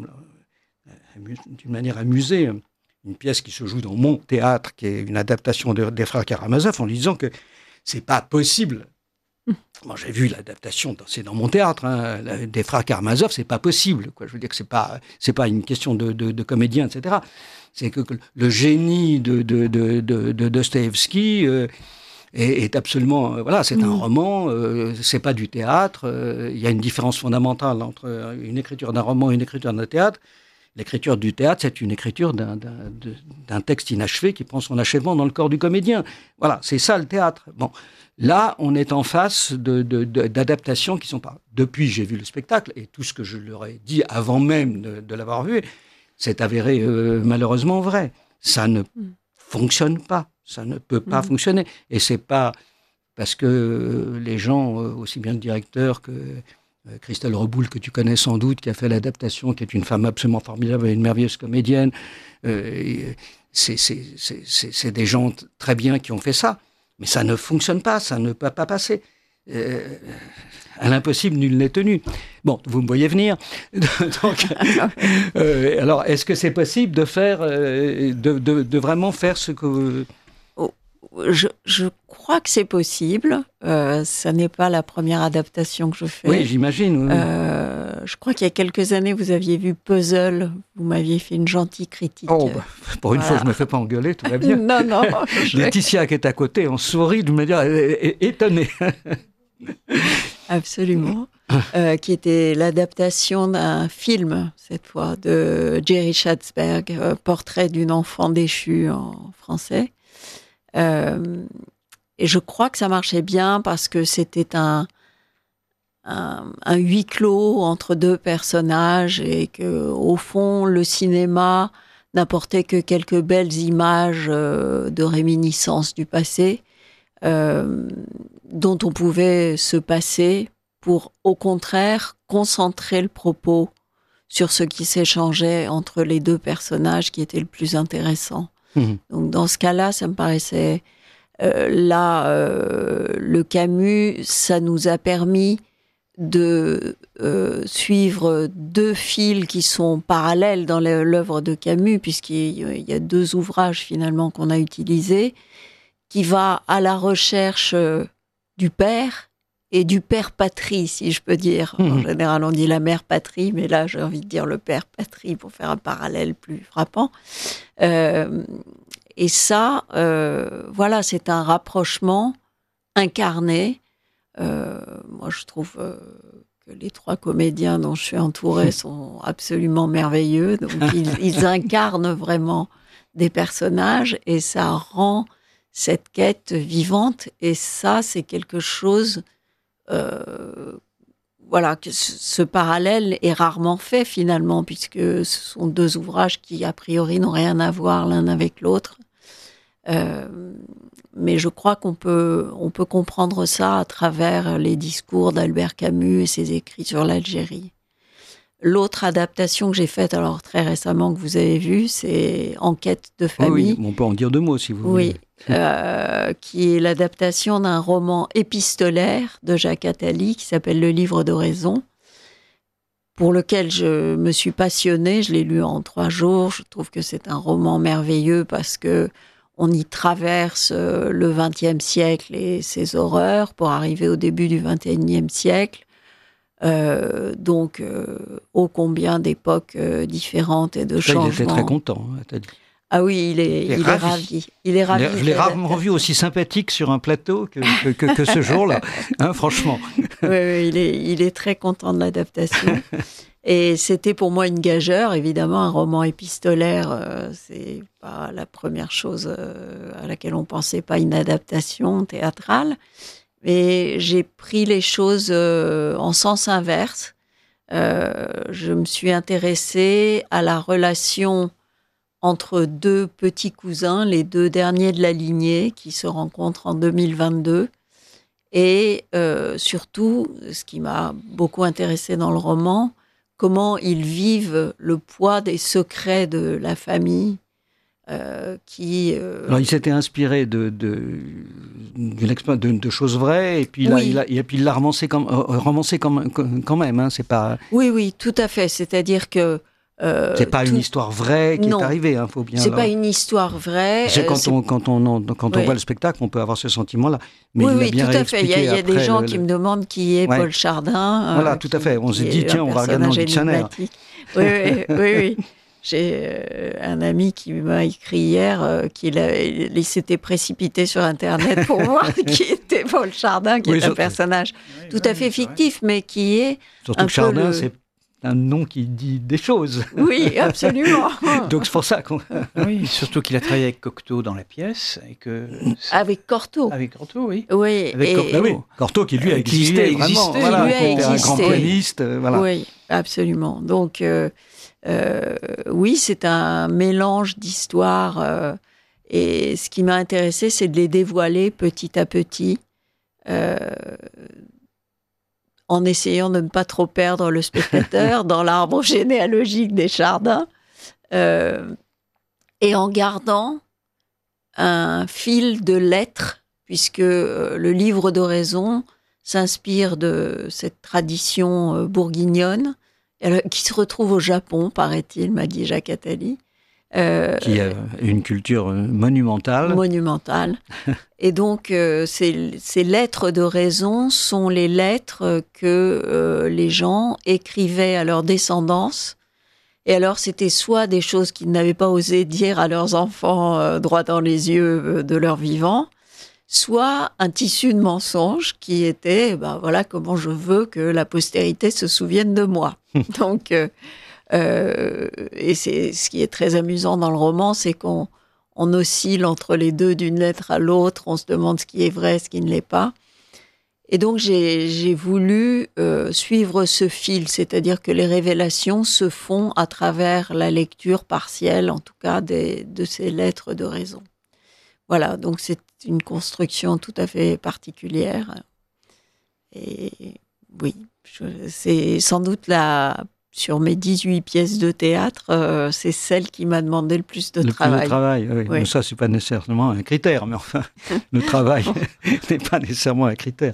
d'une manière amusée, une pièce qui se joue dans mon théâtre, qui est une adaptation de, des Frères Karamazov, en lui disant que c'est pas possible. Moi, j'ai vu l'adaptation, c'est dans mon théâtre, hein, des Frères Karamazov, c'est pas possible. Quoi. Je veux dire que c'est pas, c'est pas une question de, de, de comédien, et cetera. C'est que, que le génie de, de, de, de, de Dostoïevski euh, est, est absolument, euh, voilà, c'est mmh. un roman, euh, c'est pas du théâtre. Euh, il y a une différence fondamentale entre une écriture d'un roman et une écriture d'un théâtre. L'écriture du théâtre, c'est une écriture d'un, d'un, d'un texte inachevé qui prend son achèvement dans le corps du comédien. Voilà, c'est ça le théâtre. Bon, là, on est en face de, de, de, d'adaptations qui sont pas... Depuis, j'ai vu le spectacle, et tout ce que je leur ai dit avant même de, de l'avoir vu, c'est avéré euh, malheureusement vrai. Ça ne mmh. fonctionne pas. Ça ne peut pas mmh. fonctionner. Et c'est pas parce que les gens, aussi bien le directeur que... Christelle Reboul, que tu connais sans doute, qui a fait l'adaptation, qui est une femme absolument formidable et une merveilleuse comédienne. Euh, c'est, c'est, c'est, c'est, c'est des gens t- très bien qui ont fait ça. Mais ça ne fonctionne pas, ça ne peut pas passer. Euh, à l'impossible, nul n'est tenu. Bon, vous me voyez venir. Donc, euh, alors, est-ce que c'est possible de faire, euh, de, de, de vraiment faire ce que... Je, je crois que c'est possible. Euh, ça n'est pas la première adaptation que je fais. Oui, j'imagine. Oui. Euh, je crois qu'il y a quelques années, vous aviez vu Puzzle. Vous m'aviez fait une gentille critique. Oh, bah, pour une voilà. fois, je ne me fais pas engueuler, tout va bien. non, non. Laetitia, qui est à côté, on sourit de manière étonnée. Absolument. euh, qui était l'adaptation d'un film, cette fois, de Jerry Schatzberg, euh, Portrait d'une enfant déchue en français. Euh, et je crois que ça marchait bien parce que c'était un, un, un huis clos entre deux personnages et que, au fond, le cinéma n'apportait que quelques belles images euh, de réminiscence du passé euh, dont on pouvait se passer pour, au contraire, concentrer le propos sur ce qui s'échangeait entre les deux personnages qui était le plus intéressant. Mmh. Donc, dans ce cas-là, ça me paraissait... Euh, là, euh, le Camus, ça nous a permis de euh, suivre deux fils qui sont parallèles dans l'œuvre de Camus, puisqu'il y a deux ouvrages, finalement, qu'on a utilisés, qui va à la recherche euh, du père et du père patrie, si je peux dire. Mmh. En général, on dit la mère patrie, mais là, j'ai envie de dire le père patrie pour faire un parallèle plus frappant. Euh, et ça, euh, voilà, c'est un rapprochement incarné. Euh, moi, je trouve euh, que les trois comédiens dont je suis entourée sont absolument merveilleux. Donc, ils, ils incarnent vraiment des personnages et ça rend cette quête vivante. Et ça, c'est quelque chose... Euh, voilà, que ce, ce parallèle est rarement fait finalement, puisque ce sont deux ouvrages qui, a priori, n'ont rien à voir l'un avec l'autre. Euh, mais je crois qu'on peut, on peut comprendre ça à travers les discours d'Albert Camus et ses écrits sur l'Algérie. L'autre adaptation que j'ai faite, alors très récemment, que vous avez vue, c'est Enquête de famille. Oui, on peut en dire deux mots si vous oui, voulez. Euh, qui est l'adaptation d'un roman épistolaire de Jacques Attali qui s'appelle Le Livre d'Oraison, pour lequel je me suis passionnée. Je l'ai lu en trois jours. Je trouve que c'est un roman merveilleux parce que on y traverse le vingtième siècle et ses horreurs pour arriver au début du vingt et unième siècle. Euh, donc, euh, ô combien d'époques euh, différentes et de Ça, changements. il était très content, hein, Attali. Ah oui, il est, il est, il ravi. est ravi. Il est ravi. Je l'ai rarement vu aussi sympathique sur un plateau que, que, que, que ce jour-là, hein, franchement. Oui, oui, il est, il est très content de l'adaptation. Et c'était pour moi une gageure, évidemment, un roman épistolaire, euh, c'est pas la première chose euh, à laquelle on pensait, pas une adaptation théâtrale. Mais j'ai pris les choses euh, en sens inverse. Euh, je me suis intéressée à la relation entre deux petits cousins, les deux derniers de la lignée, qui se rencontrent en deux mille vingt-deux. Et euh, surtout, ce qui m'a beaucoup intéressée dans le roman, comment ils vivent le poids des secrets de la famille. Euh, qui, euh... Alors, il s'était inspiré de, de, de, de, de choses vraies, et puis, là, oui. il, a, et puis il l'a romancé, comme, euh, romancé comme, quand même. Hein, c'est pas... Oui, oui, tout à fait. C'est-à-dire que Euh, c'est pas tout... une histoire vraie qui non, est arrivée, hein, faut bien. C'est là... pas une histoire vraie. C'est quand euh, on quand on quand on oui. voit le spectacle, on peut avoir ce sentiment-là. Mais oui, il oui, a bien tout à fait. Il y a, il y a des gens le... qui me demandent qui est ouais. Paul Chardin. Voilà, euh, tout qui, à fait. On s'est dit tiens, on va regarder dans le dictionnaire. Oui, oui, oui. oui. J'ai euh, un ami qui m'a écrit hier euh, qu'il a, il s'était précipité sur Internet pour voir qui était Paul Chardin, qui oui, est un personnage oui, tout oui, à fait fictif, mais qui est surtout un que Chardin, peu le... c'est un nom qui dit des choses. Oui, absolument. Donc c'est pour ça qu'on... Oui, surtout qu'il a travaillé avec Cocteau dans la pièce. Et que... Avec Cortot. Avec Cortot, oui. Oui. Avec et... Cortot. Ah oui, Cortot qui lui a existé, qui lui a vraiment. existé. Voilà, qui lui a existé. Un grand pianiste. Voilà. Oui, absolument. Donc, euh, euh, oui, c'est un mélange d'histoires. Euh, et ce qui m'a intéressé, c'est de les dévoiler petit à petit. Euh, en essayant de ne pas trop perdre le spectateur dans l'arbre généalogique des Chardins, euh, et en gardant un fil de lettres, puisque euh, le livre d'Oraison s'inspire de cette tradition euh, bourguignonne, euh, qui se retrouve au Japon, paraît-il, m'a dit Jacques Attali. Euh, qui a une culture monumentale. Monumentale. Et donc, euh, ces, ces lettres de raison sont les lettres que euh, les gens écrivaient à leur descendance. Et alors, c'était soit des choses qu'ils n'avaient pas osé dire à leurs enfants euh, droit dans les yeux euh, de leur vivant, soit un tissu de mensonges qui était, ben voilà comment je veux que la postérité se souvienne de moi. Donc... Euh, Euh, et c'est ce qui est très amusant dans le roman, c'est qu'on on oscille entre les deux d'une lettre à l'autre, on se demande ce qui est vrai, ce qui ne l'est pas. Et donc j'ai, j'ai voulu euh, suivre ce fil, c'est-à-dire que les révélations se font à travers la lecture partielle, en tout cas des, de ces lettres de raison. Voilà, donc c'est une construction tout à fait particulière. Et oui, je, c'est sans doute la... Sur mes dix-huit pièces de théâtre, euh, c'est celle qui m'a demandé le plus de le travail. Le plus de travail, oui. Oui. Mais ça, c'est pas nécessairement un critère, mais enfin, le travail n'est pas nécessairement un critère.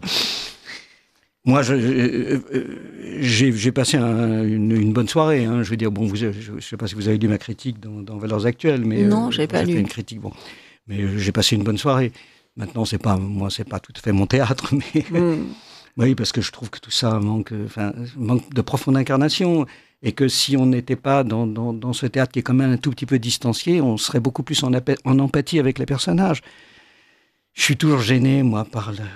Moi, je, j'ai, j'ai passé un, une, une bonne soirée. Hein. Je veux dire, bon, vous, je ne sais pas si vous avez lu ma critique dans, dans Valeurs Actuelles, mais non, euh, j'ai pas lu. Fait une critique, bon, mais j'ai passé une bonne soirée. Maintenant, c'est pas, moi, c'est pas tout à fait mon théâtre, mais. Mm. Oui, parce que je trouve que tout ça manque, enfin, manque de profonde incarnation, et que si on n'était pas dans, dans, dans ce théâtre qui est quand même un tout petit peu distancié, on serait beaucoup plus en, ap- en empathie avec les personnages. Je suis toujours gêné, moi, par le,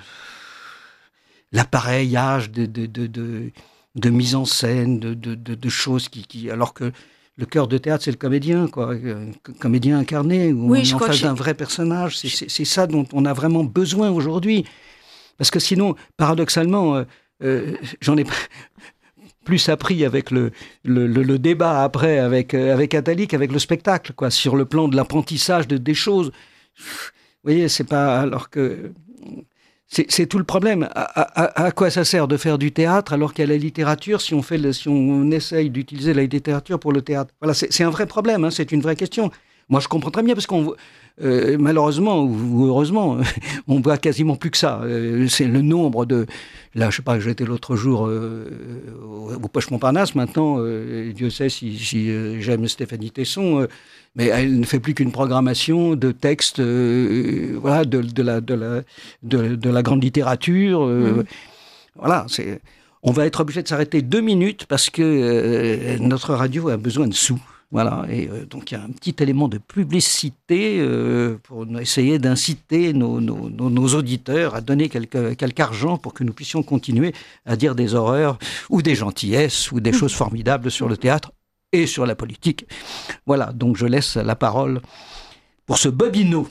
l'appareillage de, de, de, de, de mise en scène, de, de, de, de choses qui, qui... Alors que le cœur de théâtre, c'est le comédien, quoi. Un comédien incarné, où Oui, on est je en crois face que d'un j'ai- vrai personnage. C'est, c'est, c'est ça dont on a vraiment besoin aujourd'hui. Parce que sinon, paradoxalement, euh, euh, j'en ai pas plus appris avec le, le, le, le débat après, avec, euh, avec Attali qu'avec le spectacle, quoi, sur le plan de l'apprentissage de, des choses. Vous voyez, c'est pas... Alors que... C'est, c'est tout le problème. À, à, à quoi ça sert de faire du théâtre alors qu'il y a la littérature si on, fait le, si on essaye d'utiliser la littérature pour le théâtre? Voilà, c'est, c'est un vrai problème, hein, c'est une vraie question. Moi, je comprends très bien parce qu'on, euh, malheureusement ou heureusement, on voit quasiment plus que ça. Euh, c'est le nombre de... Là, je sais pas, j'étais l'autre jour euh, au Poche Montparnasse. Maintenant, euh, Dieu sait si, si euh, j'aime Stéphanie Tesson, euh, mais elle ne fait plus qu'une programmation de textes, euh, voilà, de, de la, de la, de, de la grande littérature. Euh, mmh. Voilà, c'est... On va être obligé de s'arrêter deux minutes parce que euh, notre radio a besoin de sous. Voilà, et euh, donc il y a un petit élément de publicité euh, pour essayer d'inciter nos, nos, nos, nos auditeurs à donner quelque, quelque argent pour que nous puissions continuer à dire des horreurs ou des gentillesses ou des choses formidables sur le théâtre et sur la politique. Voilà, donc je laisse la parole pour ce Bobino.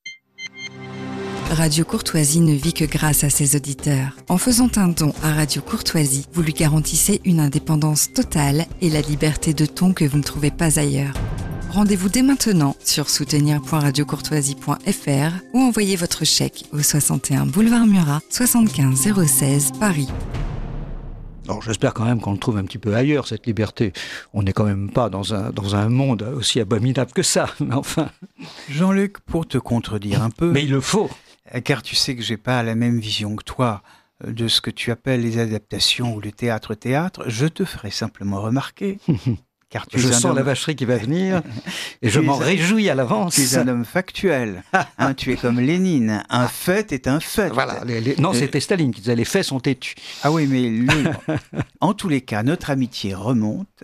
Radio Courtoisie ne vit que grâce à ses auditeurs. En faisant un don à Radio Courtoisie, vous lui garantissez une indépendance totale et la liberté de ton que vous ne trouvez pas ailleurs. Rendez-vous dès maintenant sur soutenir point radio courtoisie point f r ou envoyez votre chèque au soixante et un boulevard Murat, soixante-quinze zéro seize, Paris. Alors j'espère quand même qu'on le trouve un petit peu ailleurs, cette liberté. On n'est quand même pas dans un, dans un monde aussi abominable que ça, mais enfin... Jean-Luc, pour te contredire un peu... Mais il le faut. Car tu sais que j'ai pas la même vision que toi de ce que tu appelles les adaptations ou le théâtre-théâtre, je te ferai simplement remarquer... Car tu je es sens homme... la vacherie qui va venir et je m'en un... réjouis à l'avance. Tu es un homme factuel. hein, tu es comme Lénine. Un fait est un fait. Voilà. Les, les... Non, c'était Staline qui disait les faits sont têtus. Ah oui, mais lui, en tous les cas, notre amitié remonte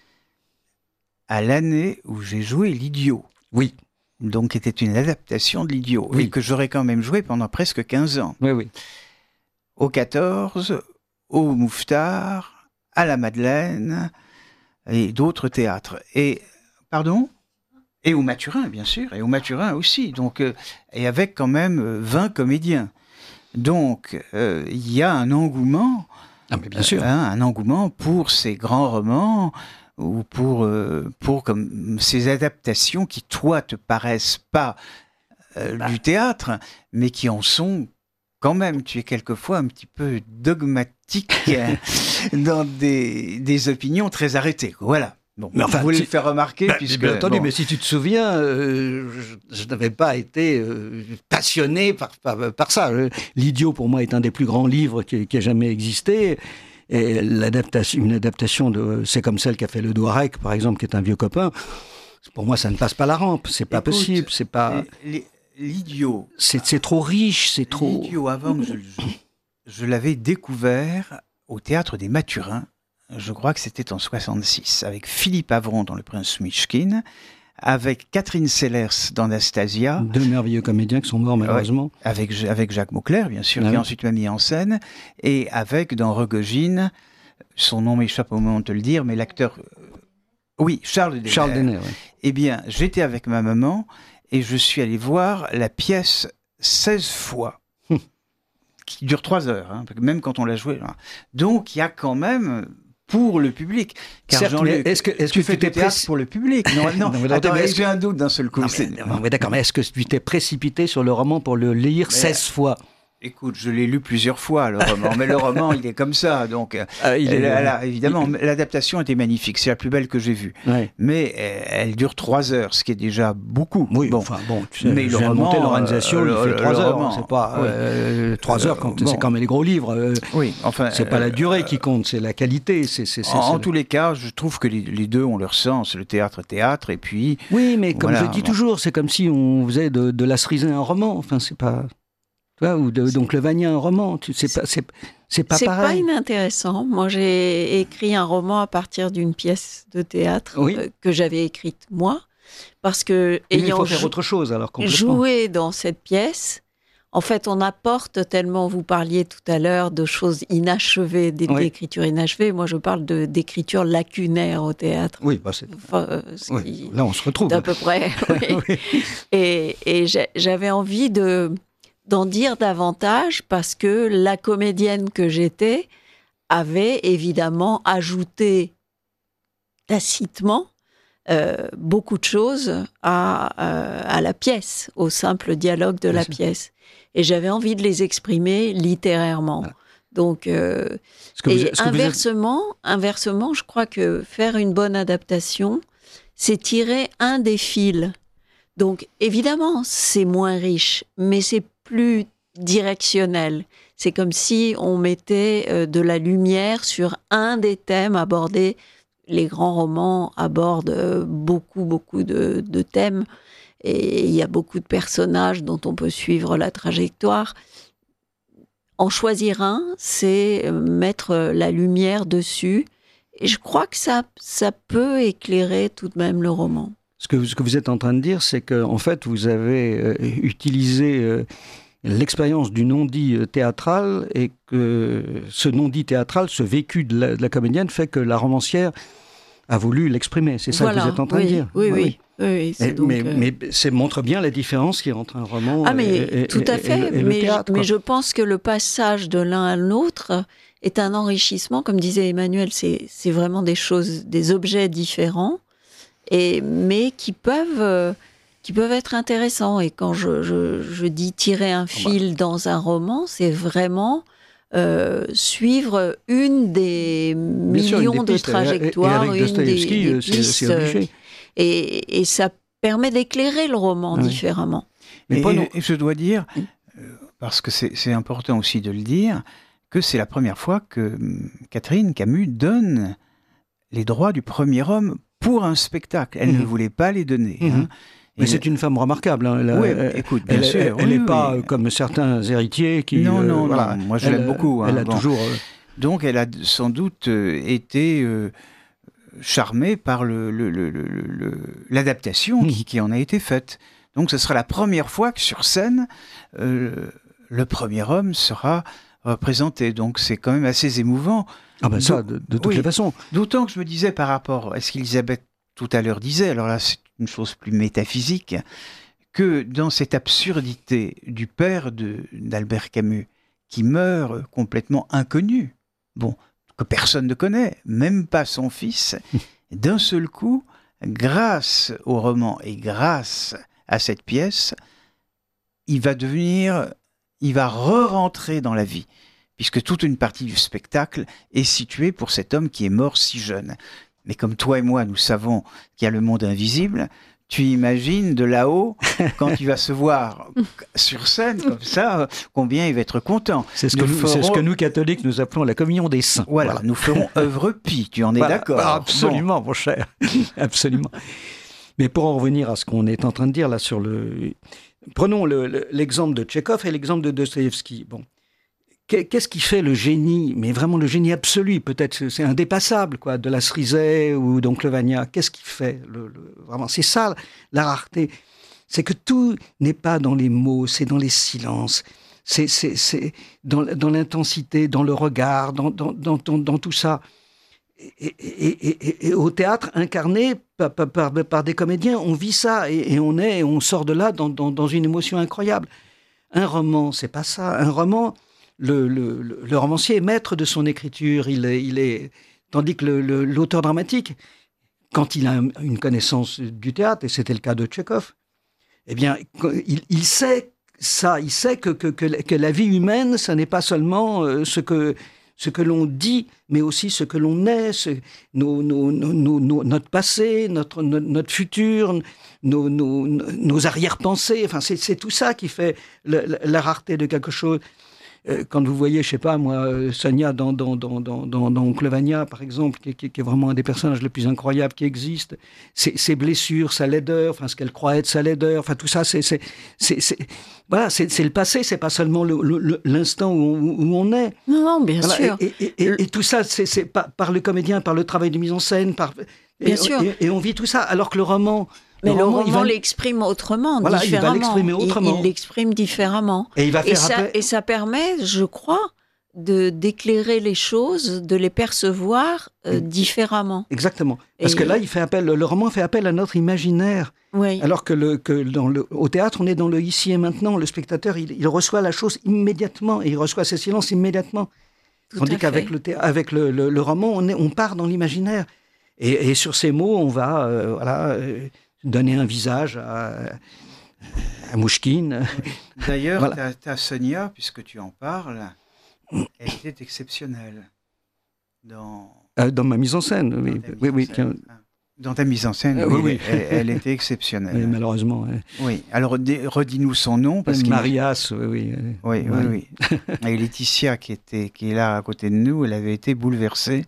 à l'année où j'ai joué l'Idiot. Oui. Donc, c'était une adaptation de l'Idiot. Oui. Et que j'aurais quand même joué pendant presque quinze ans. Oui, oui. Au quatorze, au Mouffetard, à la Madeleine... et d'autres théâtres. Et, pardon ? Et au Mathurin, bien sûr, et au Mathurin aussi. Donc, euh, et avec quand même vingt comédiens. Donc, il euh, y a un engouement, ah, mais bien sûr. Euh, hein, un engouement pour ces grands romans ou pour, euh, pour comme, ces adaptations qui, toi, te paraissent pas euh, bah. du théâtre, mais qui en sont quand même. Tu es quelquefois un petit peu dogmatique dans des, des opinions très arrêtées. Voilà. Bon, mais enfin, je voulais tu... le faire remarquer. Bah, puisque, bien entendu, bon. mais si tu te souviens, euh, je, je n'avais pas été euh, passionné par, par, par ça. L'Idiot, pour moi, est un des plus grands livres qui, qui a jamais existé. Et l'adaptation, une adaptation de, c'est comme celle qu'a fait le Douarec, par exemple, qui est un vieux copain. Pour moi, ça ne passe pas la rampe. C'est pas Écoute, possible. C'est pas. Les, L'Idiot. C'est, c'est trop riche. C'est trop. L'Idiot, avant, je, je, je l'avais découvert au théâtre des Mathurins. Je crois que c'était en soixante-six, avec Philippe Avron dans Le Prince Mychkine, avec Catherine Sellers dans Anastasia. Deux merveilleux comédiens qui sont morts malheureusement. Ouais, avec, avec Jacques Mauclerc, bien sûr, ah qui oui. ensuite m'a mis en scène, et avec dans Rogojine, son nom m'échappe au moment de te le dire, mais l'acteur... Oui, Charles Denner. Charles Denner, oui. Eh bien, j'étais avec ma maman, et je suis allé voir la pièce seize fois. Qui dure trois heures, hein, même quand on l'a joué. Donc, il y a quand même... pour le public. Car certes, Jean-Luc, est-ce que, est-ce tu que fais tu t'es théâtre préc... pour le public. Non, non, non mais attends, mais j'ai un doute d'un seul coup. Non, mais, non, mais d'accord, mais est-ce que tu t'es précipité sur le roman pour le lire mais, seize fois ? Écoute, je l'ai lu plusieurs fois, le roman. Mais le roman, il est comme ça. Donc, ah, il est, là, là, évidemment, il... l'adaptation était magnifique. C'est la plus belle que j'ai vue. Ouais. Mais elle dure trois heures, ce qui est déjà beaucoup. Oui, bon, enfin bon, tu sais, mais le roman, Lorenzaccio, euh, il fait trois heures. Roman, c'est pas oui. euh, trois heures quand euh, bon. c'est quand même les gros livres. Euh, oui, enfin, c'est pas la durée euh, qui compte, c'est la qualité. C'est, c'est, c'est, en, c'est en le... tous les cas, je trouve que les, les deux ont leur sens. Le théâtre, théâtre, et puis. Oui, mais comme voilà, je dis bon. toujours, c'est comme si on faisait de, de la cerise un roman. Enfin, c'est pas. Tu vois, ou de, donc le Vania un roman, tu, c'est, c'est pas, c'est, c'est pas c'est pareil. C'est pas inintéressant. Moi, j'ai écrit un roman à partir d'une pièce de théâtre oui. euh, que j'avais écrite moi, parce que Mais ayant il faut faire autre chose alors complètement. joué dans cette pièce, En fait, on apporte tellement, vous parliez tout à l'heure de choses inachevées, Oui. d'écriture inachevée. Moi, je parle de, d'écriture lacunaire au théâtre. Oui, bah c'est... Enfin, euh, ce oui, qui- là on se retrouve. d'à peu près. Oui. Oui. Et, et j'ai- j'avais envie de, d'en dire davantage parce que la comédienne que j'étais avait évidemment ajouté tacitement euh, beaucoup de choses à, euh, à la pièce, au simple dialogue de Bien la sûr. pièce. Et j'avais envie de les exprimer littérairement. Voilà. Donc, euh, Ce que vous- et ce que vous êtes- inversement, inversement, je crois que faire une bonne adaptation, c'est tirer un des fils. Donc, évidemment, c'est moins riche, mais c'est plus directionnel. C'est comme si on mettait euh, de la lumière sur un des thèmes abordés. Les grands romans abordent euh, beaucoup, beaucoup de, de thèmes. Et il y a beaucoup de personnages dont on peut suivre la trajectoire. En choisir un, c'est euh, mettre la lumière dessus. Et je crois que ça, ça peut éclairer tout de même le roman. Ce que, ce que vous êtes en train de dire, c'est que en fait, vous avez euh, utilisé euh, l'expérience du non-dit euh, théâtral et que ce non-dit théâtral, ce vécu de la, de la comédienne, fait que la romancière a voulu l'exprimer. C'est ça Voilà. que vous êtes en train oui, de dire. Oui, Ah oui. oui, oui, c'est Mais, donc, mais, euh, mais ça montre bien la différence qu'il y a entre un roman Ah, mais et, et- tout à et- fait. et le, et le mais, théâtre. mais quoi. je pense que le passage de l'un à l'autre est un enrichissement. Comme disait Emmanuel, c'est, c'est vraiment des choses, des objets différents, et, mais qui peuvent, euh, qui peuvent être intéressants. Et quand je, je, je dis tirer un fil dans un roman, c'est vraiment euh, suivre une des Bien sûr, une millions des de pistes. Et- trajectoires, et avec une des, Dostoïevski, des euh, c'est- pistes, c'est obligé. et, et ça permet d'éclairer le roman Ah oui. différemment. Mais et, prenons- et je dois dire, euh, parce que c'est c'est important aussi de le dire, que c'est la première fois que hum, Catherine Camus donne les droits du premier homme pour un spectacle. Elle Mhm. ne voulait pas les donner. Mhm. hein. Mais Et- c'est une femme remarquable. hein. Elle a- Oui, elle- écoute, bien elle, sûr. elle oui, n'est oui. pas euh, comme certains héritiers qui. Non, euh, non, voilà. non, moi je Elle, l'aime beaucoup. hein. Elle a Bon. toujours. euh, Donc elle a sans doute euh, été euh, charmée par le, le- le- le- le- l'adaptation Mhm. qui, qui en a été faite. Donc ce sera la première fois que sur scène, euh, le premier homme sera représenté. Donc c'est quand même assez émouvant. Ah ben ça, Donc, de, de toutes oui. les façons. D'autant que je me disais par rapport à ce qu'Elisabeth tout à l'heure disait, alors là c'est une chose plus métaphysique, que dans cette absurdité du père de, d'Albert Camus, qui meurt complètement inconnu, bon, que personne ne connaît, même pas son fils, d'un seul coup, grâce au roman et grâce à cette pièce, il va devenir, il va re-rentrer dans la vie, puisque toute une partie du spectacle est située pour cet homme qui est mort si jeune. Mais comme toi et moi, nous savons qu'il y a le monde invisible, tu imagines de là-haut, quand il va se voir sur scène comme ça, combien il va être content. C'est ce, que Nous nous, c'est ce ferons- que nous, catholiques, nous appelons la communion des saints. Voilà, nous ferons œuvre pie, tu en es Voilà. d'accord. Ah, absolument, mon cher. Absolument. Mais pour en revenir à ce qu'on est en train de dire là sur le... Prenons le- le- l'exemple de Tchekhov et l'exemple de Dostoïevski. Bon. Qu'est- Qu'est-ce qui fait le génie, mais vraiment le génie absolu, peut-être c'est indépassable, quoi, de la Cerisay ou d'Oncle Vania. Qu'est-ce qui fait le, le- vraiment, c'est ça la rareté, c'est que tout n'est pas dans les mots, c'est dans les silences, c'est c'est c'est dans, dans l'intensité, dans le regard, dans dans dans, dans, dans tout ça. Et, et, et, et au théâtre incarné par, par, par, par des comédiens, on vit ça et, et on est, on sort de là dans, dans, dans une émotion incroyable. Un roman, c'est pas ça. Un roman. Le, le, le romancier est maître de son écriture, il est, il est, tandis que le, le, l'auteur dramatique, quand il a une connaissance du théâtre, et c'était le cas de Tchekhov, eh bien, il, il sait ça, il sait que, que, que, que la vie humaine, ça n'est pas seulement ce que, ce que l'on dit, mais aussi ce que l'on est, ce, nos, nos, nos, nos, notre passé, notre, notre, notre futur, nos, nos, nos arrière-pensées, enfin, c'est, c'est tout ça qui fait la, la, la rareté de quelque chose. Quand vous voyez, je sais pas moi, Sonia dans, dans, dans, dans, dans, dans Oncle Vania, par exemple, qui, qui, qui est vraiment un des personnages les plus incroyables qui existent, ses, ses blessures, sa laideur, enfin ce qu'elle croit être sa laideur, enfin tout ça, c'est, c'est, c'est, c'est, voilà, c'est, c'est le passé, c'est pas seulement le, le, l'instant où on, où on est. Non, non, bien voilà, sûr. Et, et, et, et tout ça, c'est, c'est par, par le comédien, par le travail de mise en scène, par, bien et, sûr. Et, et on vit tout ça, alors que le roman, Mais le, le roman, roman, il va l'exprime autrement, voilà, différemment. Il va l'exprimer autrement. Il, il l'exprime différemment. Et, il va faire et, ça, appel... et ça permet, je crois, de, d'éclairer les choses, de les percevoir euh, différemment. Exactement. Parce et... que là, il fait appel, le roman fait appel à notre imaginaire. Oui. Alors que, le, que dans le, au théâtre, on est dans le ici et maintenant. Le spectateur, il, il reçoit la chose immédiatement et il reçoit ses silences immédiatement. Tout Tandis à qu'avec fait. le, thé- avec le, le, le roman, on, est, on part dans l'imaginaire. Et, et sur ces mots, on va euh, voilà, euh, donner un visage à, à Mouchkine. D'ailleurs, Voilà. ta, ta Sonia, puisque tu en parles, elle était exceptionnelle dans, Euh, dans ma mise en scène, dans oui. ta mise oui, en oui, scène. tiens. Dans ta mise en scène, Euh, oui, oui, oui. Elle, elle était exceptionnelle. Oui, malheureusement. ouais. Oui. Alors, dé- redis-nous son nom. Parce qu'il Marias, oui. Oui, Oui, oui, Marie. oui. Et Laetitia, qui, était, qui est là à côté de nous, elle avait été bouleversée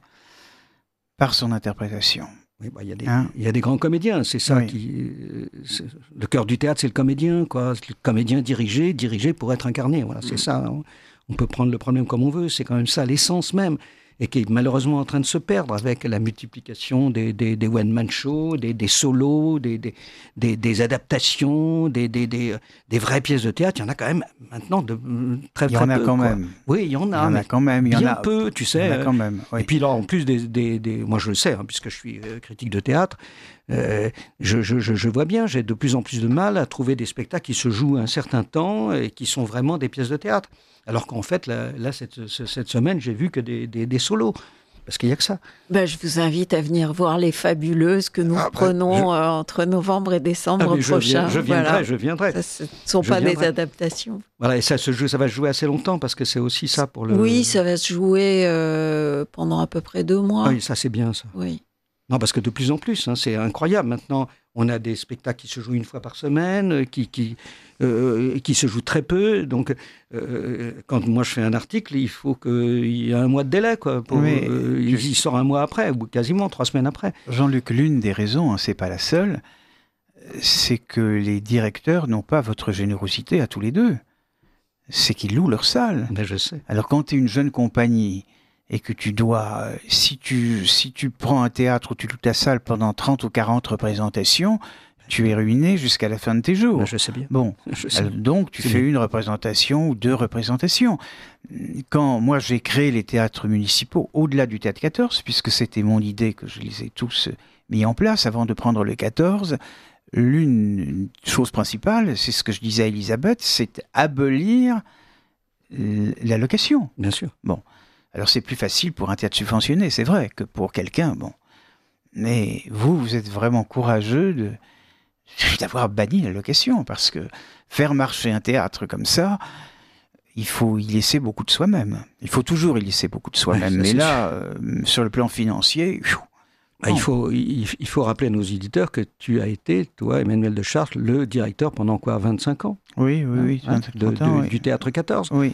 par son interprétation. Oui, bah, il y a des, Hein? il y a des grands comédiens, c'est ça Oui. qui... euh, c'est- le cœur du théâtre, c'est le comédien, quoi. C'est le comédien dirigé, dirigé pour être incarné, voilà, c'est ça. On, on peut prendre le problème comme on veut, c'est quand même ça, l'essence même, et qui est malheureusement en train de se perdre avec la multiplication des, des, des one-man shows, des, des solos, des, des, des, des adaptations, des, des, des, des vraies pièces de théâtre. Il y en a quand même maintenant de très, Il y très en a peu, quand quoi. même. Oui, il y en Il y a, en mais a quand même. Il y en bien a peu, tu Il y sais. en a euh, quand même. Oui. Et puis là, en plus des, des, des... moi je le sais, hein, puisque je suis euh, critique de théâtre, euh, je, je, je, je vois bien, j'ai de plus en plus de mal à trouver des spectacles qui se jouent un certain temps et qui sont vraiment des pièces de théâtre. Alors qu'en fait, là, là cette, cette semaine, j'ai vu que des, des, des solos. Parce qu'il n'y a que ça. Ben, je vous invite à venir voir Les Fabuleuses que nous Ah, bah, prenons je- euh, entre novembre et décembre Ah, mais je, prochain. viens- je viendrai, Voilà. je viendrai. Ça, ce ne sont Je pas des viendrai. adaptations. Voilà, et ça se joue, ça va se jouer assez longtemps parce que c'est aussi ça pour le. Oui, ça va se jouer euh, pendant à peu près deux mois. Ah oui, ça c'est bien ça. Oui. Non, parce que de plus en plus, hein, c'est incroyable. Maintenant, on a des spectacles qui se jouent une fois par semaine, euh, qui, qui, euh, qui se jouent très peu. Donc, euh, quand moi je fais un article, il faut qu'il y ait un mois de délai, quoi. Pour, Oui, euh, il, il sort un mois après, ou quasiment trois semaines après. Jean-Luc, l'une des raisons, hein, c'est pas la seule, c'est que les directeurs n'ont pas votre générosité à tous les deux. C'est qu'ils louent leur salle. Ben, je sais. Alors quand tu es une jeune compagnie et que tu dois, euh, si tu, si tu prends un théâtre où tu loues ta salle pendant trente ou quarante représentations, tu es ruiné jusqu'à la fin de tes jours. Ben, je sais bien. Bon, Je sais. alors, donc tu C'est fais bien. une représentation ou deux représentations. Quand moi j'ai créé les théâtres municipaux au-delà du théâtre quatorze, puisque c'était mon idée que je les ai tous mis en place avant de prendre le quatorze, l'une chose principale, c'est ce que je disais à Elisabeth, c'est abolir l- la location. Bien sûr. Alors c'est plus facile pour un théâtre subventionné, c'est vrai, que pour quelqu'un, bon. Mais vous, vous êtes vraiment courageux de d'avoir banni la location, parce que faire marcher un théâtre comme ça, il faut y laisser beaucoup de soi-même. Il faut toujours y laisser beaucoup de soi-même. Ouais, ça, Mais c'est là, euh, sur le plan financier, pfiou, Ah, il, faut, il, il faut rappeler à nos éditeurs que tu as été, toi, Emmanuel de Chartres, le directeur pendant quoi, vingt-cinq ans oui, oui, oui, hein, trente de- ans, de- oui. du Théâtre quatorze, Oui,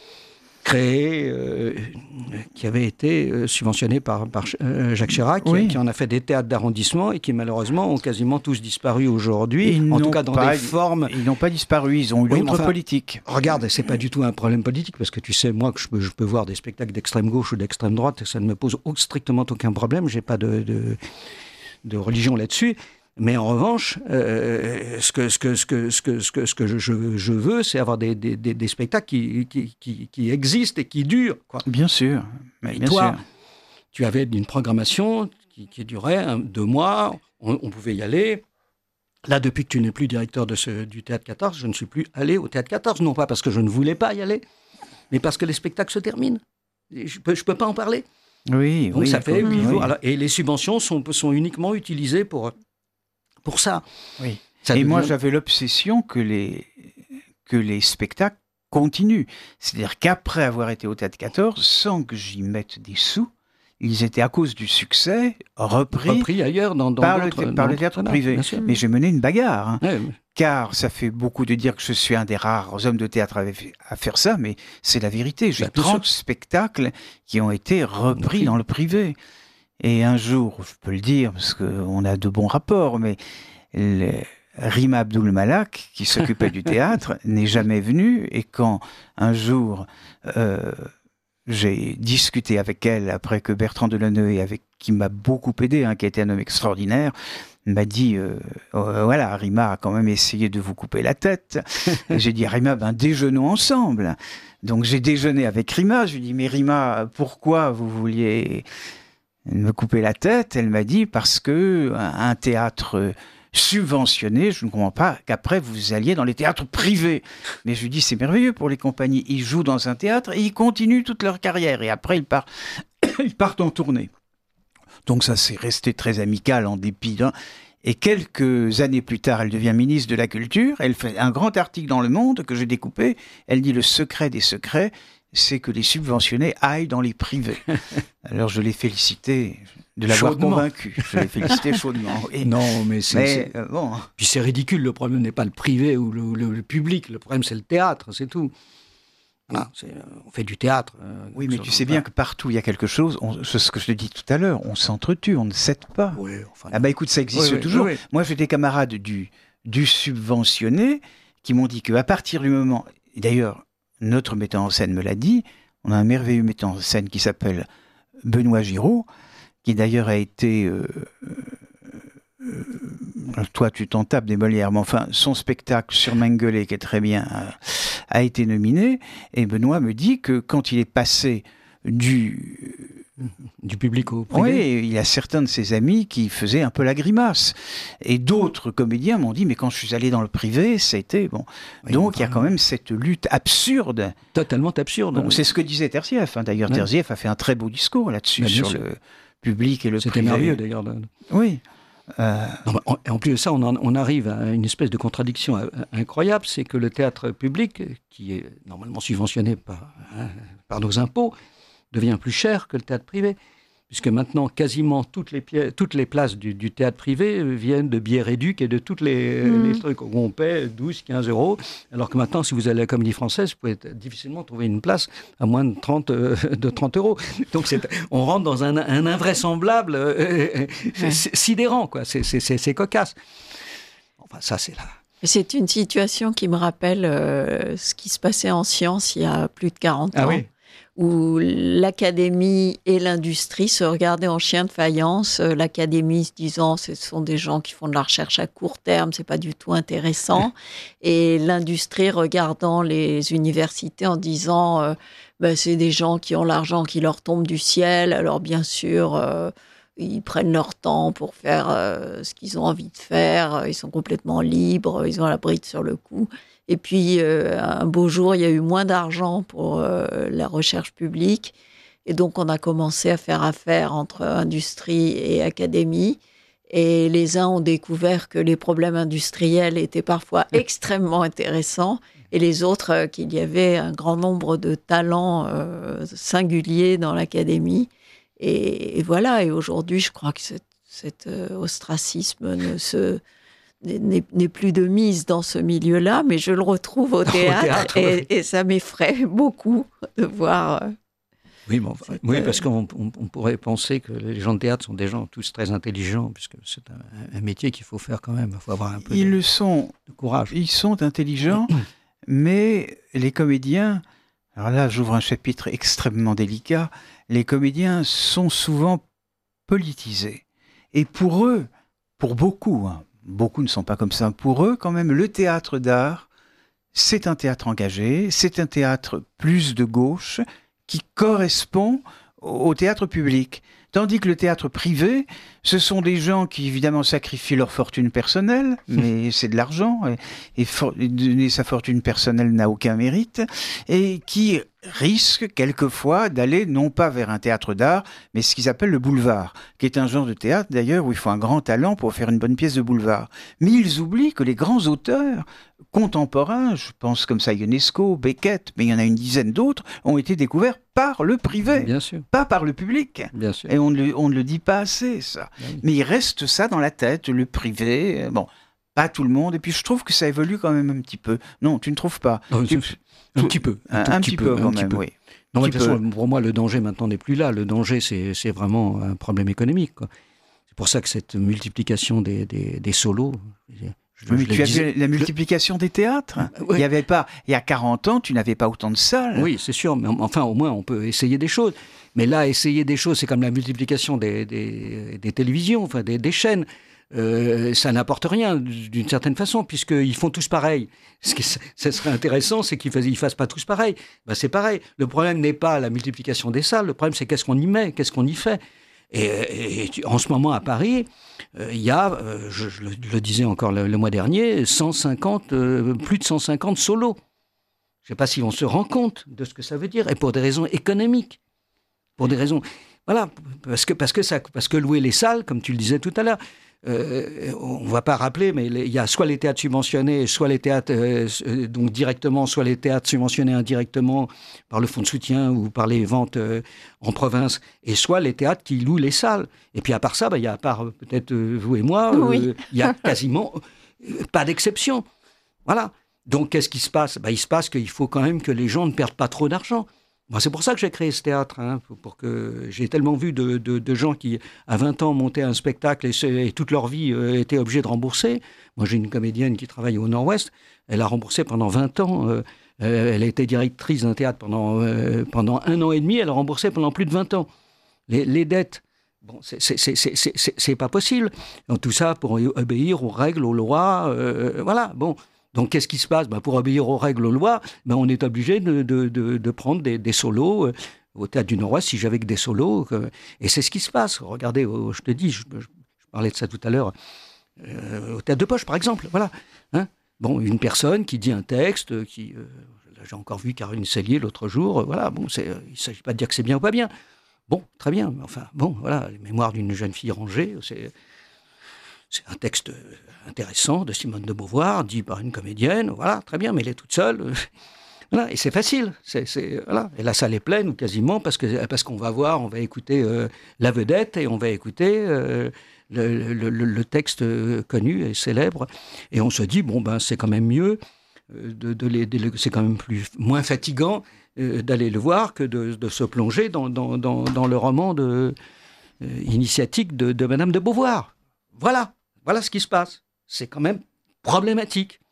créé, euh, qui avait été euh, subventionné par, par euh, Jacques Chirac, qui, Oui. qui en a fait des théâtres d'arrondissement et qui malheureusement ont quasiment tous disparu aujourd'hui, Ils en tout n'ont cas dans pas- des formes. ils n'ont pas disparu, ils ont eu Oui, mais l'autre enfin- politique. Regarde, c'est pas du tout un problème politique, parce que tu sais, moi, que je peux, je peux voir des spectacles d'extrême gauche ou d'extrême droite, ça ne me pose au- strictement aucun problème, j'ai pas de, de, de religion là-dessus. Mais en revanche, euh, ce que, ce que, ce que, ce que, ce que, ce que je, je, je veux, c'est avoir des, des, des, des spectacles qui, qui, qui, qui existent et qui durent, quoi. Bien sûr. Mais Et bien toi, sûr. tu avais une programmation qui, qui durait un, deux mois, on, on pouvait y aller. Là, depuis que tu n'es plus directeur de ce, du Théâtre quatorze, je ne suis plus allé au Théâtre quatorze, non pas parce que je ne voulais pas y aller, mais parce que les spectacles se terminent. Et je ne peux, je peux pas en parler. Oui, Donc oui. ça fait, oui, il faut- oui. alors, et les subventions sont, sont uniquement utilisées pour, pour ça. Oui. Ça Et moi, devient- j'avais l'obsession que les, que les spectacles continuent. C'est-à-dire qu'après avoir été au Théâtre quatorze, sans que j'y mette des sous, ils étaient, à cause du succès, repris, repris ailleurs dans, dans par, le, d'autres- par dans le théâtre d'autres privé. bien sûr. Mais j'ai mené une bagarre. Hein. Ouais, Car ça fait beaucoup de dire que je suis un des rares hommes de théâtre à, à faire ça, mais c'est la vérité. J'ai Bah, bien trente sûr. spectacles qui ont été repris Repris. dans le privé. Et un jour, je peux le dire, parce qu'on a de bons rapports, mais le, Rima Abdul Malak, qui s'occupait du théâtre, n'est jamais venu. Et quand un jour, euh, j'ai discuté avec elle, après que Bertrand Delanoë, avec qui m'a beaucoup aidé, hein, qui était un homme extraordinaire, Il m'a dit, euh, euh, voilà, Rima a quand même essayé de vous couper la tête. Et j'ai dit, Rima, ben déjeunons ensemble. Donc j'ai déjeuné avec Rima. Je lui ai dit, mais Rima, pourquoi vous vouliez me couper la tête? Elle m'a dit, parce que un théâtre subventionné, je ne comprends pas qu'après vous alliez dans les théâtres privés. Mais je lui dis, c'est merveilleux pour les compagnies. Ils jouent dans un théâtre et ils continuent toute leur carrière. Et après, ils partent, ils partent en tournée. Donc ça s'est resté très amical en dépit d'un... Et quelques années plus tard, elle devient ministre de la Culture. Elle fait un grand article dans Le Monde que j'ai découpé. Elle dit, le secret des secrets, c'est que les subventionnés aillent dans les privés. Alors je l'ai félicité de l'avoir Chaudement. convaincu. Je l'ai félicité chaudement. Et Non, mais c'est... mais, c'est- euh, bon, Puis c'est ridicule, le problème n'est pas le privé ou le, le- le public, le problème c'est le théâtre, c'est tout. Voilà, c'est- on fait du théâtre. euh, oui, mais ça- tu sais bien que partout il y a quelque chose, on- c'est ce que je te dis tout à l'heure, on s'entretue, on ne cède pas. Oui, enfin, Ah bah écoute, ça existe Oui, oui, toujours. oui, oui. Moi, j'ai des camarades du, du subventionné qui m'ont dit qu'à partir du moment... et d'ailleurs, notre metteur en scène me l'a dit, on a un merveilleux metteur en scène qui s'appelle Benoît Giraud, qui d'ailleurs a été... euh, euh, toi, tu t'en tapes des Molières, mais enfin, son spectacle sur Mengele, qui est très bien, euh, a été nominé. Et Benoît me dit que quand il est passé du... du public au privé. Oui, il y a certains de ses amis qui faisaient un peu la grimace. Et d'autres comédiens m'ont dit, mais quand je suis allé dans le privé, c'était... bon. Oui, Donc, il y a enfin, quand même cette lutte absurde. Totalement absurde. Bon, c'est ce que disait Terzieff. hein. D'ailleurs, Ouais. Terzieff a fait un très beau discours là-dessus, Bah, bien sur sûr. le public et le C'était privé. merveilleux d'ailleurs. de- Oui. Euh, Non, mais en, et en plus de ça, on, en- on arrive à une espèce de contradiction euh, incroyable, c'est que le théâtre public, qui est normalement subventionné par, hein, par nos impôts, devient plus cher que le théâtre privé. Puisque maintenant, quasiment toutes les, pièces, toutes les places du, du théâtre privé viennent de billets réduits et de tous les, Mhm. les trucs où on paie douze, quinze euros. Alors que maintenant, si vous allez à la Comédie Française, vous pouvez difficilement trouver une place à moins de trente, euh, de trente euros. Donc c'est, on rentre dans un, un invraisemblable euh, euh, sidérant, quoi. C'est, c'est, c'est, c'est cocasse. Enfin, ça, c'est là. C'est une situation qui me rappelle euh, ce qui se passait en sciences il y a plus de quarante Ah ans, oui. où l'académie et l'industrie se regardaient en chien de faïence. Euh, L'académie se disant ce sont des gens qui font de la recherche à court terme, c'est pas du tout intéressant. Et l'industrie regardant les universités en disant euh, ben, c'est des gens qui ont l'argent qui leur tombe du ciel. Alors bien sûr, euh, ils prennent leur temps pour faire euh, ce qu'ils ont envie de faire. Ils sont complètement libres, ils ont la bride sur le cou. Et puis, euh, un beau jour, il y a eu moins d'argent pour euh, la recherche publique. Et donc, on a commencé à faire affaire entre industrie et académie. Et les uns ont découvert que les problèmes industriels étaient parfois extrêmement intéressants. Et les autres, euh, qu'il y avait un grand nombre de talents euh, singuliers dans l'académie. Et, et voilà. Et aujourd'hui, je crois que cet, cet euh, ostracisme ne se... n'est n'est plus de mise dans ce milieu-là, mais je le retrouve au théâtre, théâtre, et, oui. et ça m'effraie beaucoup de voir. euh, Oui, mais enfin, C'est, oui euh, parce qu'on on, on pourrait penser que les gens de théâtre sont des gens tous très intelligents, puisque c'est un, un métier qu'il faut faire quand même. Il faut avoir un peu ils de, le sont, de courage. ils sont intelligents, mais les comédiens, alors là j'ouvre un chapitre extrêmement délicat, les comédiens sont souvent politisés. Et pour eux, pour beaucoup, hein, beaucoup ne sont pas comme ça, pour eux quand même, le théâtre d'art, c'est un théâtre engagé, c'est un théâtre plus de gauche qui correspond au théâtre public. Tandis que le théâtre privé, ce sont des gens qui évidemment sacrifient leur fortune personnelle, mais c'est de l'argent, et, et, for- et donner sa fortune personnelle n'a aucun mérite, et qui risquent quelquefois d'aller non pas vers un théâtre d'art, mais ce qu'ils appellent le boulevard, qui est un genre de théâtre d'ailleurs où il faut un grand talent pour faire une bonne pièce de boulevard. Mais ils oublient que les grands auteurs contemporains, je pense comme ça Ionesco, Beckett, mais il y en a une dizaine d'autres, ont été découverts par le privé, Bien sûr, pas par le public. bien sûr. Et on ne, le- on ne le dit pas assez, ça. Oui. Mais il reste ça dans la tête, le privé, euh, bon, pas tout le monde. Et puis je trouve que ça évolue quand même un petit peu. Non, tu ne trouves pas? Non, Tu- c'est- un petit peu. un, tout un petit peu, un quand petit même, peu. oui. Non, mais de petit toute façon, pour moi, le danger maintenant n'est plus là. Le danger, c'est, c'est vraiment un problème économique, quoi. C'est pour ça que cette multiplication des, des, des solos. Je, je Mais le tu as disais- vu la multiplication des théâtres? Euh, ouais. Il y avait pas, il y a quarante ans, tu n'avais pas autant de salles. Oui, c'est sûr, mais enfin, au moins, on peut essayer des choses. Mais là, essayer des choses, c'est comme la multiplication des, des, des télévisions, enfin, des, des chaînes. euh, ça n'apporte rien d'une certaine façon, puisqu'ils font tous pareil. Ce qui ça serait intéressant, c'est qu'ils ne fassent pas tous pareil. Ben, c'est pareil. Le problème n'est pas la multiplication des salles, le problème c'est qu'est-ce qu'on y met, qu'est-ce qu'on y fait. Et, et, et en ce moment à Paris, il euh, y a, euh, je, je, le, je le disais encore le, le mois dernier, cent cinquante, euh, plus de cent cinquante solos. Je ne sais pas si on se rend compte de ce que ça veut dire, et pour des raisons économiques, pour des raisons, voilà, parce que parce que ça, parce que louer les salles, comme tu le disais tout à l'heure, euh, on ne va pas rappeler, mais il y a soit les théâtres subventionnés, soit les théâtres euh, donc directement, soit les théâtres subventionnés indirectement par le fonds de soutien ou par les ventes euh, en province, et soit les théâtres qui louent les salles. Et puis à part ça, bah, il y a à part euh, peut-être euh, vous et moi, il oui. euh, y a quasiment euh, pas d'exception. Voilà. Donc qu'est-ce qui se passe ? Bah, il se passe qu'il faut quand même que les gens ne perdent pas trop d'argent. Moi, c'est pour ça que j'ai créé ce théâtre, hein, pour, pour que j'ai tellement vu de, de, de gens qui, à vingt ans, montaient un spectacle et, et toute leur vie euh, étaient obligés de rembourser. Moi, j'ai une comédienne qui travaille au Nord-Ouest, elle a remboursé pendant vingt ans. Euh, euh, elle a été directrice d'un théâtre pendant, euh, pendant un an et demi, elle a remboursé pendant plus de vingt ans. Les, les dettes, bon, c'est, c'est, c'est, c'est, c'est, c'est pas possible. Donc, tout ça pour obéir aux règles, aux lois, euh, voilà, bon. Donc, qu'est-ce qui se passe ? Ben, pour obéir aux règles, aux lois, ben, on est obligé de, de, de, de prendre des, des solos. Euh, au Théâtre du Nord-Ouest, si j'avais que des solos. Euh, et c'est ce qui se passe. Regardez, oh, je te dis, je, je, je parlais de ça tout à l'heure, euh, au Théâtre de Poche, par exemple. Voilà. Hein ? Bon, une personne qui dit un texte, qui, euh, j'ai encore vu Caroline Cellier l'autre jour. Euh, voilà, bon, c'est, euh, il ne s'agit pas de dire que c'est bien ou pas bien. Bon, très bien. Mais enfin, bon, voilà, les mémoires d'une jeune fille rangée, c'est... C'est un texte intéressant de Simone de Beauvoir, dit par une comédienne, voilà, très bien, mais elle est toute seule. Voilà, et c'est facile. C'est, c'est, voilà. Et la salle est pleine, ou quasiment, parce, que, parce qu'on va voir, on va écouter euh, la vedette, et on va écouter euh, le, le, le texte connu et célèbre. Et on se dit, bon, ben, c'est quand même mieux, de, de les, de, c'est quand même plus, moins fatigant euh, d'aller le voir que de, de se plonger dans, dans, dans, dans le roman de, euh, initiatique de, de Madame de Beauvoir. Voilà. Voilà ce qui se passe. C'est quand même problématique.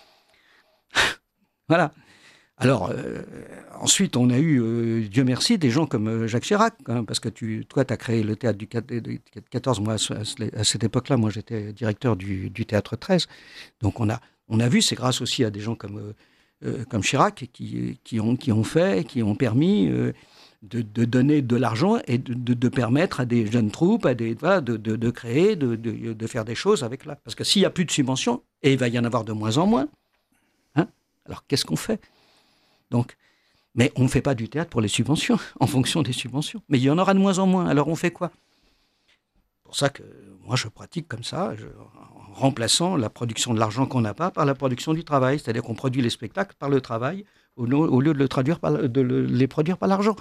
Voilà. Alors, euh, ensuite, on a eu, euh, Dieu merci, des gens comme euh, Jacques Chirac, hein, parce que tu, toi, tu as créé le théâtre du quatorze, moi, à cette époque-là, moi, j'étais directeur du, du théâtre treize. Donc, on a, on a vu, c'est grâce aussi à des gens comme, euh, euh, comme Chirac qui, qui, ont, qui ont fait, qui ont permis... Euh, De, de donner de l'argent et de, de, de permettre à des jeunes troupes à des, voilà, de, de, de créer, de, de, de faire des choses avec là. Parce que s'il n'y a plus de subventions, et il va y en avoir de moins en moins, hein, alors qu'est-ce qu'on fait ? Donc, mais on ne fait pas du théâtre pour les subventions, en fonction des subventions. Mais il y en aura de moins en moins, alors on fait quoi ? C'est pour ça que moi je pratique comme ça, je, en remplaçant la production de l'argent qu'on n'a pas par la production du travail. C'est-à-dire qu'on produit les spectacles par le travail, au, au lieu de, le traduire par, de le, les produire par l'argent.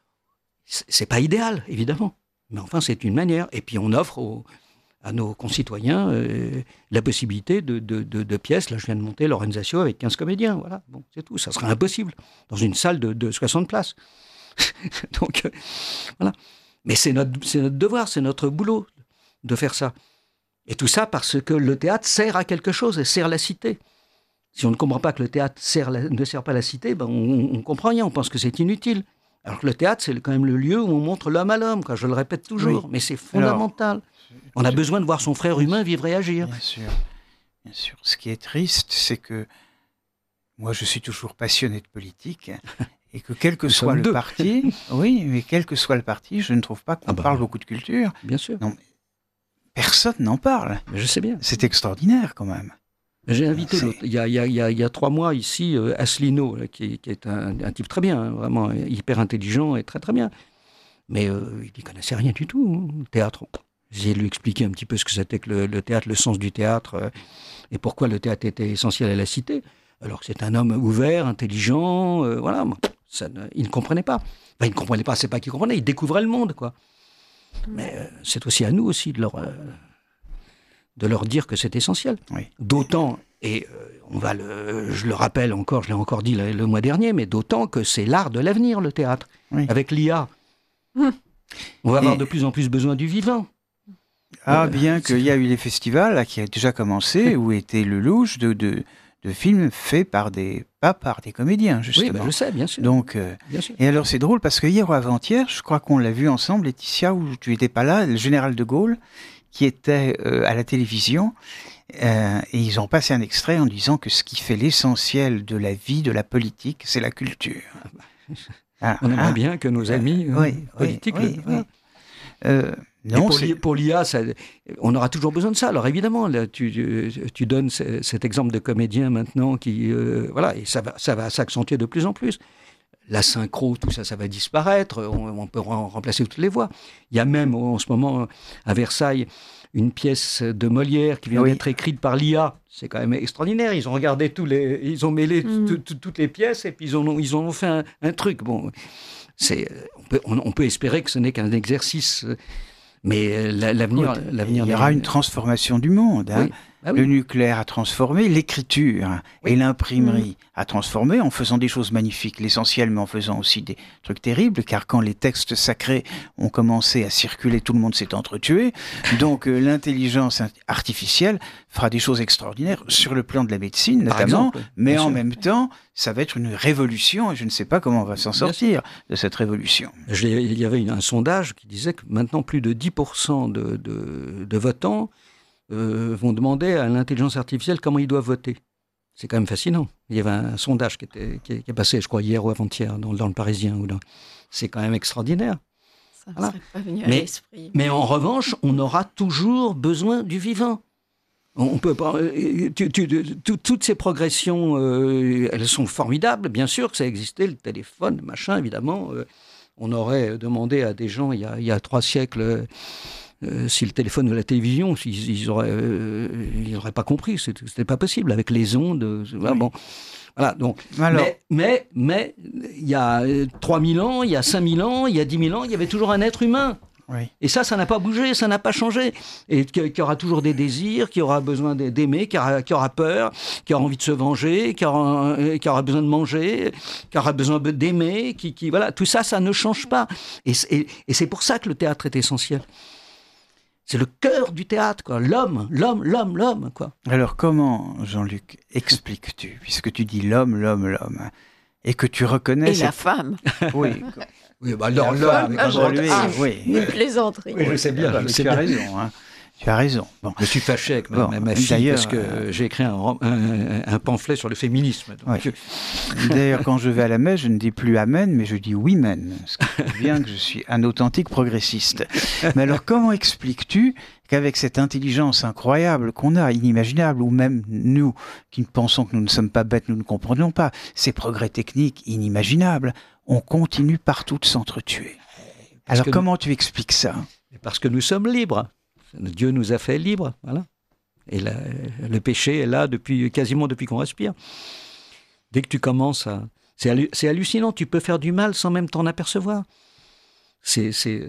C'est pas idéal, évidemment, mais enfin, c'est une manière. Et puis, on offre aux, à nos concitoyens euh, la possibilité de, de, de, de pièces. Là, je viens de monter l'Organisation avec quinze comédiens, voilà, bon, c'est tout. Ça serait impossible dans une salle de, de soixante places. Donc, euh, voilà. Mais c'est notre, c'est notre devoir, c'est notre boulot de faire ça. Et tout ça parce que le théâtre sert à quelque chose, et sert la cité. Si on ne comprend pas que le théâtre sert la, ne sert pas la cité, ben on ne comprend rien, on pense que c'est inutile. Alors que le théâtre, c'est quand même le lieu où on montre l'homme à l'homme, quoi. Je le répète toujours, oui. Mais c'est fondamental. Alors, on a je... besoin de voir son frère humain vivre et agir. Bien sûr, bien sûr. Ce qui est triste, c'est que moi, je suis toujours passionné de politique, et que quel que soit le deux. parti, oui, mais quel que soit le parti, je ne trouve pas qu'on ah bah, parle beaucoup de culture. Bien sûr. Non, mais personne n'en parle. Mais je sais bien. C'est extraordinaire, quand même. J'ai invité il y, a, il, y a, il, y a, il y a trois mois ici euh, Asselineau, là, qui, qui est un, un type très bien, hein, vraiment hyper intelligent et très très bien. Mais euh, il n'y connaissait rien du tout, hein, le théâtre. J'ai lui expliqué un petit peu ce que c'était que le, le théâtre, le sens du théâtre, euh, et pourquoi le théâtre était essentiel à la cité. Alors que c'est un homme ouvert, intelligent, euh, voilà. Ça, il ne comprenait pas. Enfin, il ne comprenait pas, c'est pas qu'il comprenait, il découvrait le monde, quoi. Mais euh, c'est aussi à nous aussi de leur... Euh, de leur dire que c'est essentiel. Oui. D'autant, et euh, on va le, je le rappelle encore, je l'ai encore dit le, le mois dernier, mais d'autant que c'est l'art de l'avenir, le théâtre. Oui. Avec l'I A. Mmh. On va et... avoir de plus en plus besoin du vivant. Ah, euh, bien qu'il y a eu les festivals là, qui a déjà commencé, où était le louche de, de, de films faits par des, pas par des comédiens, justement. Oui, ben je sais, bien sûr. Donc, euh, bien sûr. Et alors c'est drôle, parce que hier ou avant-hier, je crois qu'on l'a vu ensemble, Laetitia, où tu n'étais pas là, le général de Gaulle, qui était euh, à la télévision. Euh, et ils ont passé un extrait en disant que ce qui fait l'essentiel de la vie, de la politique, c'est la culture. Ah, on aimerait ah, bien que nos amis euh, oui, politiques... Oui, le, oui, oui. Euh, non, pour, l'I, pour l'I A, ça, on aura toujours besoin de ça. Alors évidemment, là, tu, tu donnes c- cet exemple de comédien maintenant qui... Euh, voilà, et ça va, ça va s'accentuer de plus en plus. La synchro, tout ça, ça va disparaître. On, on peut remplacer toutes les voix. Il y a même en ce moment à Versailles une pièce de Molière qui vient oui. d'être écrite par l'I A. C'est quand même extraordinaire. Ils ont regardé tous les, ils ont mêlé mmh. t- t- toutes les pièces et puis ils ont, ils ont fait un, un truc. Bon, c'est, on peut, on, on peut espérer que ce n'est qu'un exercice, mais l'avenir, Écoute, l'avenir. Il y aura une transformation du monde. Hein. Oui. Ah oui. Le nucléaire a transformé, l'écriture oui. et l'imprimerie mmh. a transformé en faisant des choses magnifiques, l'essentiel, mais en faisant aussi des trucs terribles, car quand les textes sacrés ont commencé à circuler, tout le monde s'est entretué. Donc euh, l'intelligence artificielle fera des choses extraordinaires sur le plan de la médecine, notamment, exemple, mais en sûr. même temps, ça va être une révolution, et je ne sais pas comment on va s'en sortir de cette révolution. Je, il y avait un sondage qui disait que maintenant, plus de dix pour cent de, de, de votants Euh, vont demander à l'intelligence artificielle comment ils doivent voter. C'est quand même fascinant. Il y avait un sondage qui, était, qui, est, qui est passé, je crois, hier ou avant-hier, dans, dans le Parisien. Ou dans... C'est quand même extraordinaire. Ça ne voilà. serait pas venu à mais, l'esprit. Mais en revanche, on aura toujours besoin du vivant. On peut pas, tu, tu, tu, toutes ces progressions, euh, elles sont formidables. Bien sûr que ça existait, le téléphone, le machin, évidemment. Euh, on aurait demandé à des gens, il y a, il y a trois siècles... Euh, si le téléphone ou la télévision, ils, ils auraient, euh, ils auraient pas compris, c'était, c'était pas possible avec les ondes. Oui. Ah, bon, voilà. Donc, Alors... mais, mais, mais, il y a trois mille ans, il y a cinq mille ans, il y a dix mille ans, il y avait toujours un être humain. Oui. Et ça, ça n'a pas bougé, ça n'a pas changé. Et qui, qui aura toujours des désirs, qui aura besoin d'aimer, qui aura, qui aura peur, qui aura envie de se venger, qui aura, qui aura besoin de manger, qui aura besoin d'aimer, qui, qui, voilà, tout ça, ça ne change pas. Et, et, et c'est pour ça que le théâtre est essentiel. C'est le cœur du théâtre, quoi. L'homme, l'homme, l'homme, l'homme, quoi. Alors comment, Jean-Luc, expliques-tu, puisque tu dis l'homme, l'homme, l'homme, et que tu reconnais... Et cette... la femme. Oui. Oui, bah alors l'homme, ah, lui, ah, oui. Une plaisanterie. Oui, je sais bien. Je tu as raison, hein. Tu as raison. Bon. Je suis fâché avec ma, bon, ma fille d'ailleurs, parce que euh... j'ai écrit un, un, un pamphlet sur le féminisme. Donc... Oui. D'ailleurs, quand je vais à la messe, je ne dis plus amen, mais je dis oui men. Ce qui prouve bien que je suis un authentique progressiste. Mais alors, comment expliques-tu qu'avec cette intelligence incroyable qu'on a, inimaginable, ou même nous, qui pensons que nous ne sommes pas bêtes, nous ne comprenons pas, ces progrès techniques inimaginables, on continue partout de s'entretuer. Parce alors, comment nous... tu expliques ça ? Parce que nous sommes libres. Dieu nous a fait libres, voilà. Et la, le péché est là depuis, quasiment depuis qu'on respire. Dès que tu commences à... C'est, hallu... c'est hallucinant, tu peux faire du mal sans même t'en apercevoir. C'est... c'est...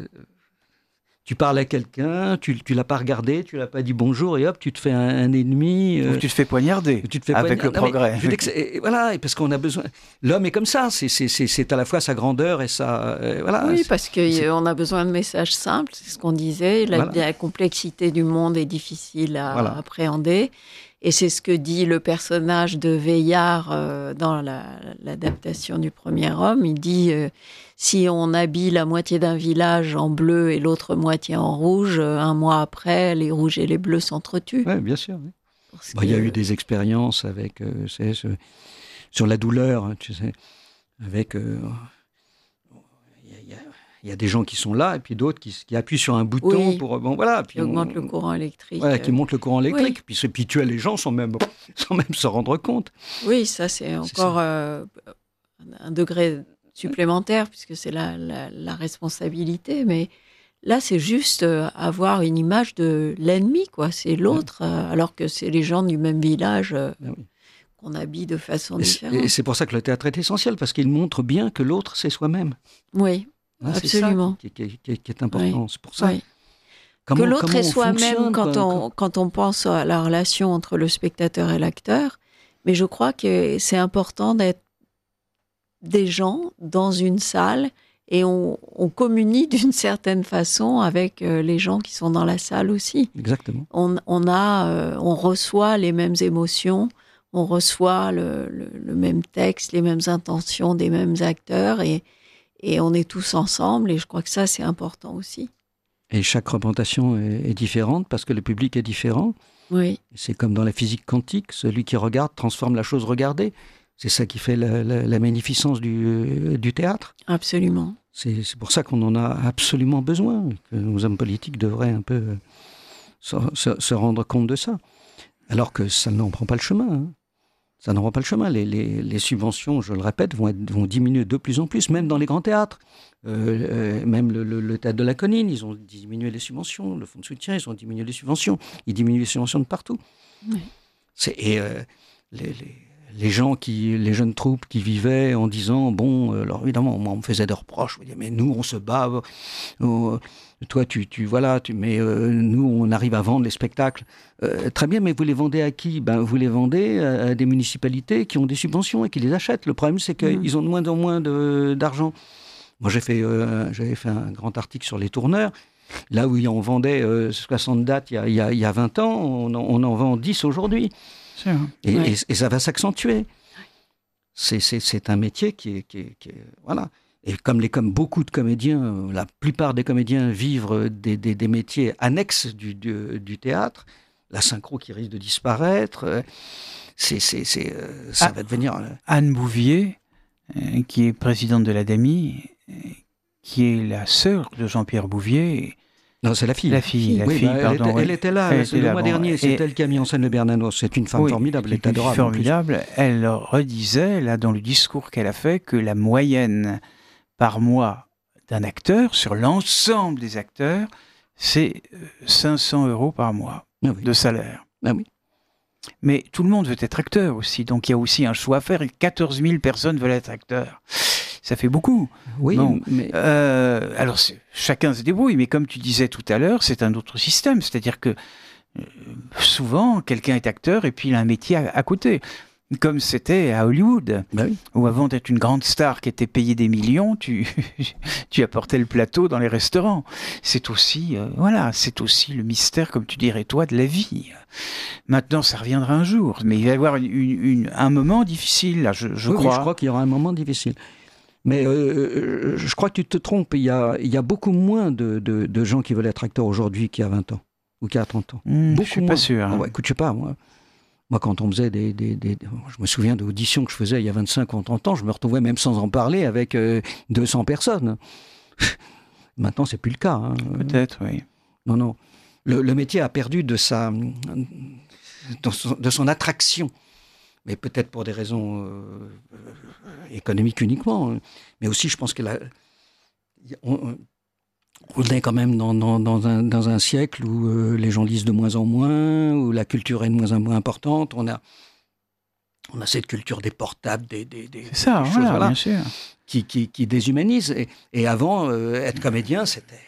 Tu parles à quelqu'un, tu ne l'as pas regardé, tu ne l'as pas dit bonjour, et hop, tu te fais un, un ennemi. Euh, Ou tu te fais poignarder tu te fais avec poignarder. le non, progrès. Mais, et, voilà, parce qu'on a besoin... L'homme est comme ça, c'est, c'est, c'est, c'est à la fois sa grandeur et sa... Euh, voilà, oui, parce qu'on a besoin de messages simples, c'est ce qu'on disait. La, voilà. la complexité du monde est difficile à voilà. appréhender. Et c'est ce que dit le personnage de Veillard euh, dans la, l'adaptation du Premier Homme. Il dit euh, si on habille la moitié d'un village en bleu et l'autre moitié en rouge, euh, un mois après, les rouges et les bleus s'entretuent. Oui, bien sûr. Oui. Bah, que... Il y a eu des expériences avec, euh, c'est, ce, sur la douleur, tu sais, avec... Euh, il y a des gens qui sont là et puis d'autres qui, qui appuient sur un bouton oui, pour bon voilà puis qui augmente le courant électrique. Voilà, qui monte le courant électrique. Oui. Puis, puis tuer les gens sans même sans même se rendre compte. Oui, ça c'est encore c'est ça. Euh, un degré supplémentaire puisque c'est la, la, la responsabilité. Mais là, c'est juste avoir une image de l'ennemi, quoi. C'est l'autre, ouais. alors que c'est les gens du même village. Euh, ah oui. Qu'on habille de façon et différente. Et c'est pour ça que le théâtre est essentiel parce qu'il montre bien que l'autre c'est soi-même. Oui. Ah, absolument. C'est ça qui, qui, qui est important. Oui. C'est pour ça. Oui. Comment, que l'autre est soi-même quand on, quand on pense à la relation entre le spectateur et l'acteur. Mais je crois que c'est important d'être des gens dans une salle et on, on communie d'une certaine façon avec les gens qui sont dans la salle aussi. Exactement. On, on, a, on reçoit les mêmes émotions, on reçoit le, le, le même texte, les mêmes intentions des mêmes acteurs et Et on est tous ensemble, et je crois que ça, c'est important aussi. Et chaque représentation est, est différente parce que le public est différent. Oui. C'est comme dans la physique quantique, celui qui regarde transforme la chose regardée. C'est ça qui fait la, la, la magnificence du, du théâtre. Absolument. C'est, c'est pour ça qu'on en a absolument besoin, que nos hommes politiques devraient un peu se, se, se rendre compte de ça. Alors que ça n'en prend pas le chemin. Hein. Ça n'en prend pas le chemin. Les, les, les subventions, je le répète, vont, être, vont diminuer de plus en plus, même dans les grands théâtres. Euh, euh, même le, le, le théâtre de la Colline, ils ont diminué les subventions. Le fonds de soutien, ils ont diminué les subventions. Ils diminuent les subventions de partout. Oui. C'est, et euh, les, les, les gens qui, les jeunes troupes qui vivaient en disant, bon, euh, alors évidemment, moi, on me faisait des reproches. On me disait, mais nous, on se bat. Euh, toi, tu, tu, voilà, tu, mais euh, nous, on arrive à vendre les spectacles. Euh, très bien, mais vous les vendez à qui? Ben, vous les vendez à, à des municipalités qui ont des subventions et qui les achètent. Le problème, c'est qu'ils mmh. ont de moins en moins de, d'argent. Moi, j'ai fait, euh, j'avais fait un grand article sur les tourneurs. Là où on vendait euh, soixante dates il y a, il y a, il y a vingt ans, on en, on en vend dix aujourd'hui. C'est et, ouais. et, et ça va s'accentuer. C'est, c'est, c'est un métier qui est, qui est, qui est... Voilà. Et comme, les, comme beaucoup de comédiens, la plupart des comédiens vivent des, des, des métiers annexes du, du, du théâtre, la synchro qui risque de disparaître, c'est, c'est, c'est, ça ah, va devenir... Anne Bouvier, euh, qui est présidente de l'Adami, euh, qui est la sœur de Jean-Pierre Bouvier... Non, c'est la fille. La fille, la oui, fille, bah, elle, pardon. était, oui. elle était là, elle le était là, mois bon, dernier, c'est et... elle qui a mis en scène le Bernanos. C'est une femme oui, formidable, elle est adorable. Formidable. Elle redisait, là, dans le discours qu'elle a fait, que la moyenne par mois d'un acteur, sur l'ensemble des acteurs, c'est cinq cents euros par mois ah oui. de salaire. Ah oui. Mais tout le monde veut être acteur aussi, donc il y a aussi un choix à faire, et quatorze mille personnes veulent être acteurs. Ça fait beaucoup. Oui, bon, mais... Euh, alors, chacun se débrouille, mais comme tu disais tout à l'heure, c'est un autre système. C'est-à-dire que euh, souvent, quelqu'un est acteur et puis il a un métier à, à côté. Comme c'était à Hollywood, bah oui. où avant d'être une grande star qui était payée des millions, tu, tu apportais le plateau dans les restaurants. C'est aussi, euh, voilà, c'est aussi le mystère, comme tu dirais toi, de la vie. Maintenant, ça reviendra un jour, mais il va y avoir une, une, une, un moment difficile, là, je, je oui, crois. Oui, je crois qu'il y aura un moment difficile. Mais euh, je crois que tu te trompes. Il y a, il y a beaucoup moins de, de, de gens qui veulent être acteurs aujourd'hui qu'il y a vingt ans ou qu'il y a trente ans. Mmh, beaucoup je suis moins. pas sûr. Hein. Oh, bah, écoute, je sais pas, moi. Moi, quand on faisait des, des, des... Je me souviens d'auditions que je faisais il y a vingt-cinq ou trente ans, je me retrouvais même sans en parler avec euh, deux cents personnes. Maintenant, c'est plus le cas. Hein. Peut-être, oui. Non, non. Le, le métier a perdu de, sa, de, son, de son attraction. Mais peut-être pour des raisons euh, économiques uniquement. Mais aussi, je pense que la... On, On est quand même dans, dans, dans, un, dans un siècle où euh, les gens lisent de moins en moins, où la culture est de moins en moins importante. On a, on a cette culture des portables, des, des, des, C'est ça, des voilà, choses voilà, bien sûr. Qui, qui, qui déshumanise. Et, et avant, euh, être comédien, c'était,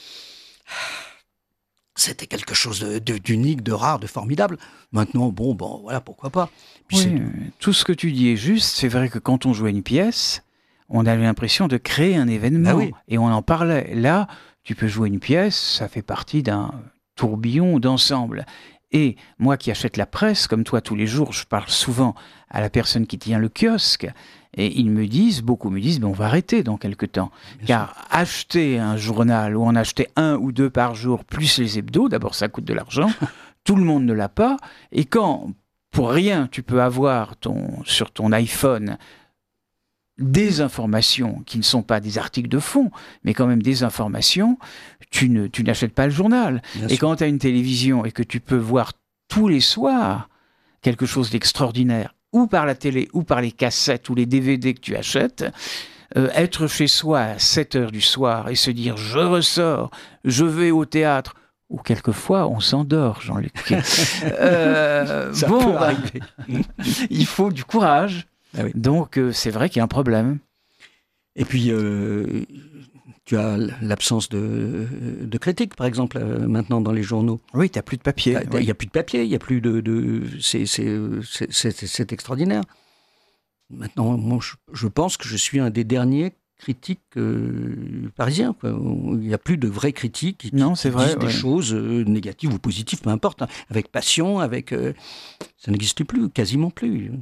c'était quelque chose de, de, d'unique, de rare, de formidable. Maintenant, bon, bon, voilà, pourquoi pas. Puis oui, c'est... Tout ce que tu dis est juste. C'est vrai que quand on jouait une pièce, on avait l'impression de créer un événement. Ah oui. Et on en parlait. Là, tu peux jouer une pièce, ça fait partie d'un tourbillon d'ensemble. Et moi qui achète la presse, comme toi tous les jours, je parle souvent à la personne qui tient le kiosque, et ils me disent, beaucoup me disent, mais on va arrêter dans quelque temps. Bien Car sûr. Acheter un journal ou en acheter un ou deux par jour, plus les hebdos, d'abord ça coûte de l'argent, tout le monde ne l'a pas. Et quand, pour rien, tu peux avoir ton, sur ton iPhone des informations qui ne sont pas des articles de fond, mais quand même des informations, tu, ne, tu n'achètes pas le journal. Bien et sûr. Quand tu as une télévision et que tu peux voir tous les soirs quelque chose d'extraordinaire, ou par la télé, ou par les cassettes, ou les D V D que tu achètes, euh, être chez soi à sept heures du soir et se dire « je ressors, je vais au théâtre », ou quelquefois on s'endort, Jean-Luc. euh, Ça bon, peut bah, arriver. Il faut du courage. Ah oui. Donc, euh, c'est vrai qu'il y a un problème. Et puis, euh, tu as l'absence de, de critiques, par exemple, euh, maintenant dans les journaux. Oui, tu n'as plus de papier. Il n'y oui. a plus de papier, il n'y a plus de... de c'est, c'est, c'est, c'est, c'est extraordinaire. Maintenant, moi, je, je pense que je suis un des derniers critiques euh, parisiens. Quoi. Il n'y a plus de vraies critiques qui, non, c'est qui vrai, disent ouais. des choses euh, négatives ou positives, peu importe, hein, avec passion, avec... Euh, ça n'existe plus, quasiment plus.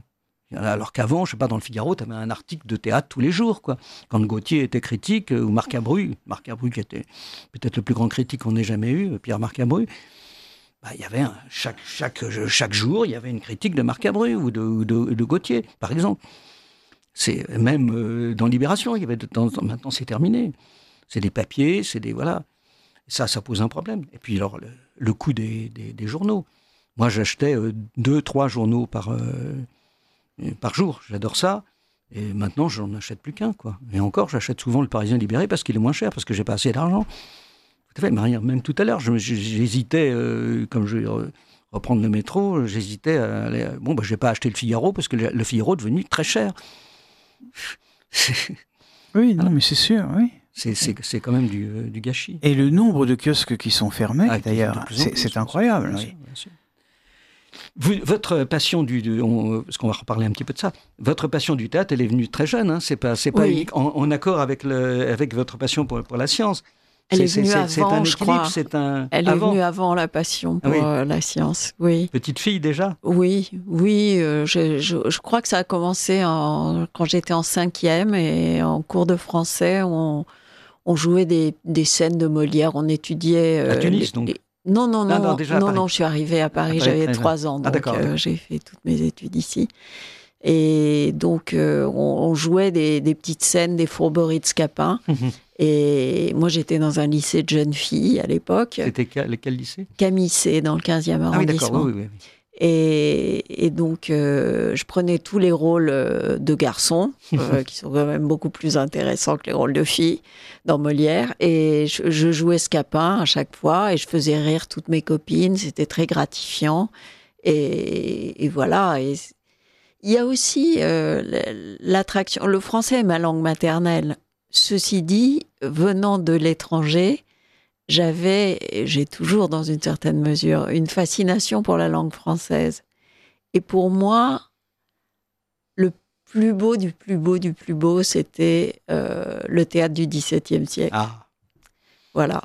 Alors qu'avant, je sais pas, dans le Figaro, tu avais un article de théâtre tous les jours, quoi. Quand Gauthier était critique, ou Marc Abru, Marc Abru qui était peut-être le plus grand critique qu'on ait jamais eu, Pierre Marc Abru, bah, il y avait un, chaque, chaque, chaque jour, il y avait une critique de Marc Abru ou de, ou de, de Gauthier, par exemple. C'est même euh, dans Libération, il y avait de temps en temps, maintenant c'est terminé. C'est des papiers, c'est des, voilà. Ça, ça pose un problème. Et puis alors, le, le coût des, des, des journaux. Moi, j'achetais euh, deux, trois journaux par... Euh, par jour, j'adore ça. Et maintenant, je n'en achète plus qu'un, quoi. Et encore, j'achète souvent le Parisien libéré parce qu'il est moins cher, parce que j'ai pas assez d'argent. Tout à fait. Mais même tout à l'heure, je, j'hésitais, euh, comme je vais reprendre le métro, j'hésitais à aller. Bon, bah, je vais pas acheter le Figaro parce que le, le Figaro est devenu très cher. Oui, non, voilà. Mais c'est sûr, oui. C'est, c'est, c'est quand même du, du gâchis. Et le nombre de kiosques qui sont fermés, ah, d'ailleurs, c'est, plus, c'est incroyable. Bien oui. sûr, bien sûr. Vous, votre passion du, du on, parce qu'on va reparler un petit peu de ça. Votre passion du théâtre, elle est venue très jeune. Hein, c'est pas, c'est pas oui. en, en accord avec le, avec votre passion pour, pour la science. Elle c'est, est venue c'est, avant, c'est un je équilibre, crois. C'est un. Elle avant. est venue avant la passion pour ah, oui. la science. Oui. Petite fille déjà. Oui, oui. Euh, je, je, je crois que ça a commencé en, quand j'étais en cinquième et en cours de français, on, on jouait des, des scènes de Molière. On étudiait. Euh, à Tunis, les, donc. Les, Non, non, non, non, non, déjà non, non, je suis arrivée à Paris, à Paris j'avais trois ans, donc ah, euh, j'ai fait toutes mes études ici. Et donc, euh, on, on jouait des, des petites scènes, des fourberies de Scapin. Et moi, j'étais dans un lycée de jeunes filles à l'époque. C'était quel, quel lycée ? Camissé, dans le quinzième arrondissement. Ah oui, d'accord, oui, oui, oui. Et, et donc, euh, je prenais tous les rôles de garçons, euh, qui sont quand même beaucoup plus intéressants que les rôles de filles, dans Molière. Et je, je jouais Scapin à chaque fois, et je faisais rire toutes mes copines. C'était très gratifiant. Et, et voilà. Et il y a aussi euh, l'attraction. Le français est ma langue maternelle. Ceci dit, venant de l'étranger, j'avais, j'ai toujours dans une certaine mesure, une fascination pour la langue française. Et pour moi, le plus beau du plus beau du plus beau, c'était euh, le théâtre du dix-septième siècle. Ah. Voilà.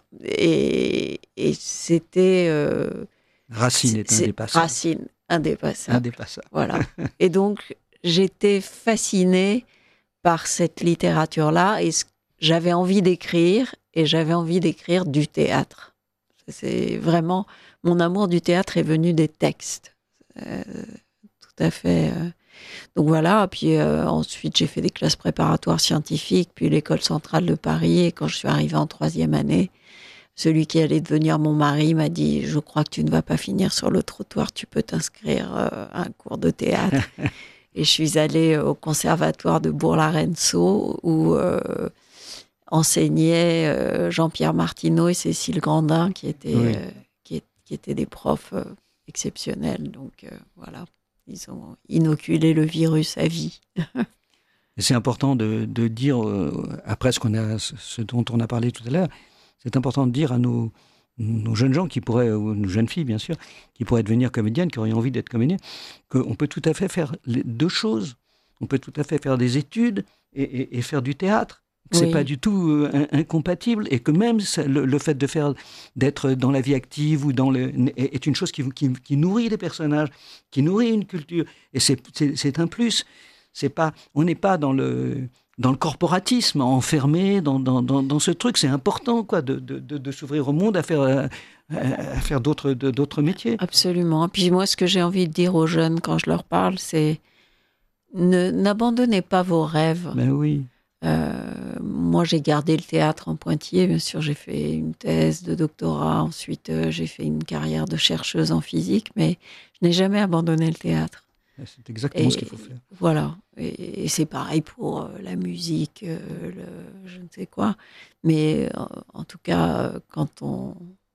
Et, et c'était... Euh, Racine est indépassable. Racine, indépassable. Indépassable. Voilà. Et donc, j'étais fascinée par cette littérature-là et j'avais envie d'écrire. Et j'avais envie d'écrire du théâtre. C'est vraiment... Mon amour du théâtre est venu des textes. Euh, tout à fait. Euh. Donc voilà, puis euh, ensuite j'ai fait des classes préparatoires scientifiques, puis l'école centrale de Paris. Et quand je suis arrivée en troisième année, celui qui allait devenir mon mari m'a dit « Je crois que tu ne vas pas finir sur le trottoir, tu peux t'inscrire euh, à un cours de théâtre. » Et je suis allée au conservatoire de Bourg-la-Reine-Sceaux, où... Euh, enseignaient euh, Jean-Pierre Martineau et Cécile Grandin, qui étaient, oui. euh, qui, qui étaient des profs euh, exceptionnels. Donc euh, voilà, ils ont inoculé le virus à vie. Et c'est important de, de dire, euh, après ce, qu'on a, ce dont on a parlé tout à l'heure, c'est important de dire à nos, nos jeunes gens, qui pourraient, ou nos jeunes filles bien sûr, qui pourraient devenir comédiennes, qui auraient envie d'être comédiennes, qu'on peut tout à fait faire les deux choses. On peut tout à fait faire des études et, et, et faire du théâtre. C'est oui. pas du tout euh, incompatible et que même le, le fait de faire, d'être dans la vie active ou dans le, est, est une chose qui, qui, qui nourrit les personnages, qui nourrit une culture. Et c'est, c'est, c'est un plus. C'est pas, on n'est pas dans le, dans le corporatisme, enfermé dans, dans, dans, dans ce truc. C'est important quoi, de, de, de, de s'ouvrir au monde, à faire, à, à faire d'autres, de, d'autres métiers. Absolument. Puis moi, ce que j'ai envie de dire aux jeunes quand je leur parle, c'est ne, n'abandonnez pas vos rêves. Ben oui. Euh, moi, j'ai gardé le théâtre en pointillé. Bien sûr, j'ai fait une thèse de doctorat. Ensuite, euh, j'ai fait une carrière de chercheuse en physique, mais je n'ai jamais abandonné le théâtre. C'est exactement et, ce qu'il faut faire. Voilà. Et, et c'est pareil pour euh, la musique, euh, le, je ne sais quoi. Mais euh, en tout cas, quand on...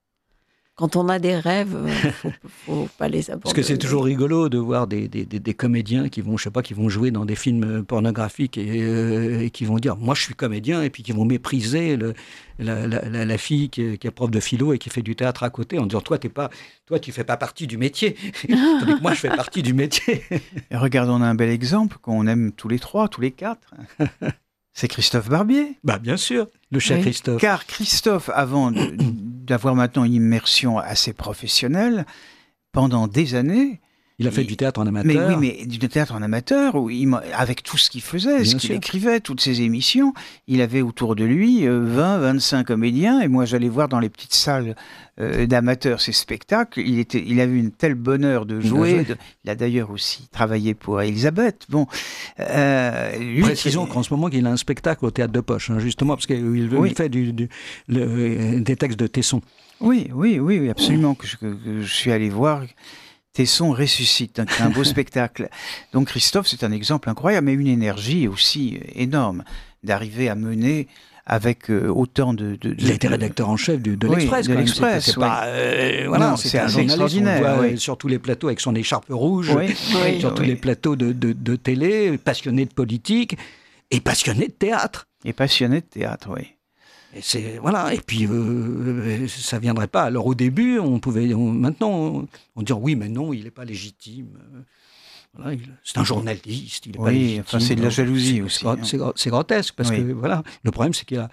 Quand on a des rêves, il ne faut, faut pas les abandonner. Parce que c'est toujours rigolo de voir des, des, des, des comédiens qui vont, je sais pas, qui vont jouer dans des films pornographiques et, euh, et qui vont dire « moi je suis comédien » et puis qui vont mépriser le, la, la, la, la fille qui est, qui est prof de philo et qui fait du théâtre à côté en disant « toi, t'es pas, toi tu fais pas partie du métier ». Tandis que moi je fais partie du métier. Et regarde, on a un bel exemple qu'on aime tous les trois, tous les quatre. C'est Christophe Barbier. Bah bien sûr, le cher oui. Christophe. Car Christophe, avant de, d'avoir maintenant une immersion assez professionnelle, pendant des années, Il a fait il, du théâtre en amateur. Mais oui, mais du théâtre en amateur, où il, avec tout ce qu'il faisait, Bien ce qu'il sûr. écrivait, toutes ses émissions, il avait autour de lui vingt, vingt-cinq comédiens, et moi j'allais voir dans les petites salles euh, d'amateurs ses spectacles. Il, était, il avait une telle bonheur de jouer. De, il a d'ailleurs aussi travaillé pour Elisabeth. Bon, euh, lui, Précisons qu'en ce moment, il a un spectacle au Théâtre de Poche, hein, justement, parce qu'il oui. fait du, du, le, des textes de Tesson. Oui, oui, oui, oui absolument, que je, que, que je suis allé voir. Tesson ressuscite, un, un beau spectacle. Donc Christophe, c'est un exemple incroyable, mais une énergie aussi énorme d'arriver à mener avec euh, autant de, de, de... Il a été rédacteur en chef de, de oui, l'Express. de l'Express, c'est, c'est oui. pas, euh, voilà, non, c'est, c'est un journaliste extraordinaire. On le voit oui. sur tous les plateaux avec son écharpe rouge, oui, oui, sur oui. tous les plateaux de, de, de télé, passionné de politique et passionné de théâtre. Et passionné de théâtre, oui. Et c'est voilà. Et puis euh, ça viendrait pas. Alors au début, on pouvait, on, maintenant, on, on dit oui, mais non, il est pas légitime. Voilà, il, c'est un journaliste, il est oui, pas légitime. Enfin, c'est de la jalousie c'est, aussi. C'est, hein. c'est, c'est grotesque parce oui. que voilà. Le problème, c'est qu'il a,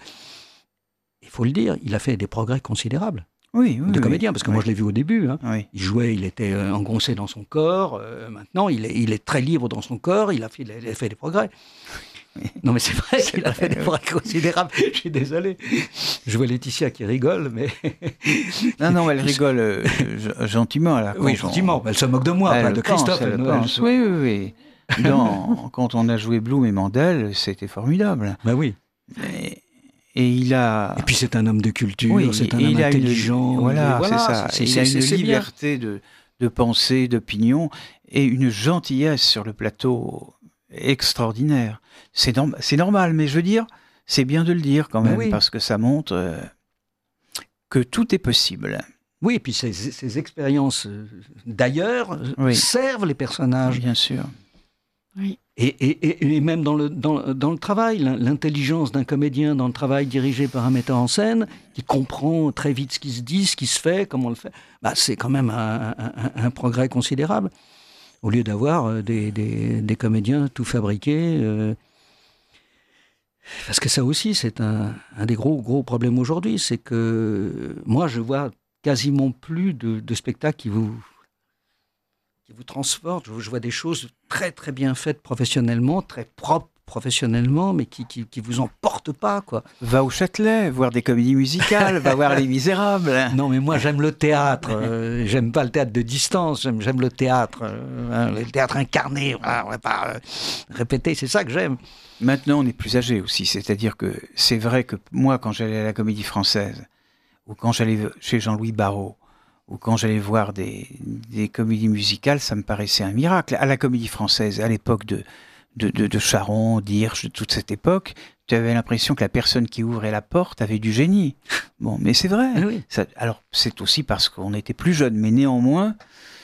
il faut le dire, il a fait des progrès considérables. Oui, oui, de oui, comédien, parce que oui. moi je l'ai vu au début. Hein. Oui. Il jouait, il était euh, engoncé dans son corps. Euh, maintenant, il est, il est très libre dans son corps. Il a fait, il a fait des progrès. Non mais c'est vrai c'est qu'il vrai, a fait des progrès oui. considérables. Je suis désolé. Je vois Laetitia qui rigole, mais non non elle rigole euh, gentiment là. Oui gentiment. On... Elle se moque de moi, elle pas de Christophe. Pense, elle elle pense. Oui oui oui. Dans, quand on a joué Bloom et Mandel, c'était formidable. Ben oui. Et, et il a. Et puis c'est un homme de culture. Oui, c'est un homme intelligent. Une... Voilà, voilà, c'est ça. C'est, il c'est, a c'est, une c'est liberté de, de pensée, d'opinion et une gentillesse sur le plateau extraordinaire. C'est, norm- c'est normal, mais je veux dire, c'est bien de le dire quand même, oui. parce que ça montre euh, que tout est possible. Oui, et puis ces, ces expériences d'ailleurs oui. servent les personnages. Bien sûr. Oui. Et, et, et même dans le, dans, dans le travail, l'intelligence d'un comédien dans le travail dirigé par un metteur en scène, qui comprend très vite ce qui se dit, ce qui se fait, comment on le fait, bah, c'est quand même un, un, un progrès considérable. Au lieu d'avoir des, des, des comédiens tout fabriqués. Euh, parce que ça aussi, c'est un, un des gros, gros problèmes aujourd'hui. C'est que moi, je vois quasiment plus de, de spectacles qui vous, qui vous transportent. Je, je vois des choses très, très bien faites professionnellement, très propres professionnellement, mais qui, qui, qui vous emportent pas, quoi. Va au Châtelet, voir des comédies musicales, va voir Les Misérables. Non, mais moi, j'aime le théâtre. Euh, j'aime pas le théâtre de distance. J'aime, j'aime le théâtre, euh, hein, le théâtre incarné. Voilà, on va pas euh, répéter. C'est ça que j'aime. Maintenant, on est plus âgé aussi. C'est-à-dire que c'est vrai que moi, quand j'allais à la Comédie Française, ou quand j'allais chez Jean-Louis Barrault, ou quand j'allais voir des, des comédies musicales, ça me paraissait un miracle. À la Comédie Française, à l'époque de De, de, de Charon, d'Hirsch, de toute cette époque, tu avais l'impression que la personne qui ouvrait la porte avait du génie. Bon, mais c'est vrai. Ah oui. Ça, alors, c'est aussi parce qu'on était plus jeunes, mais néanmoins,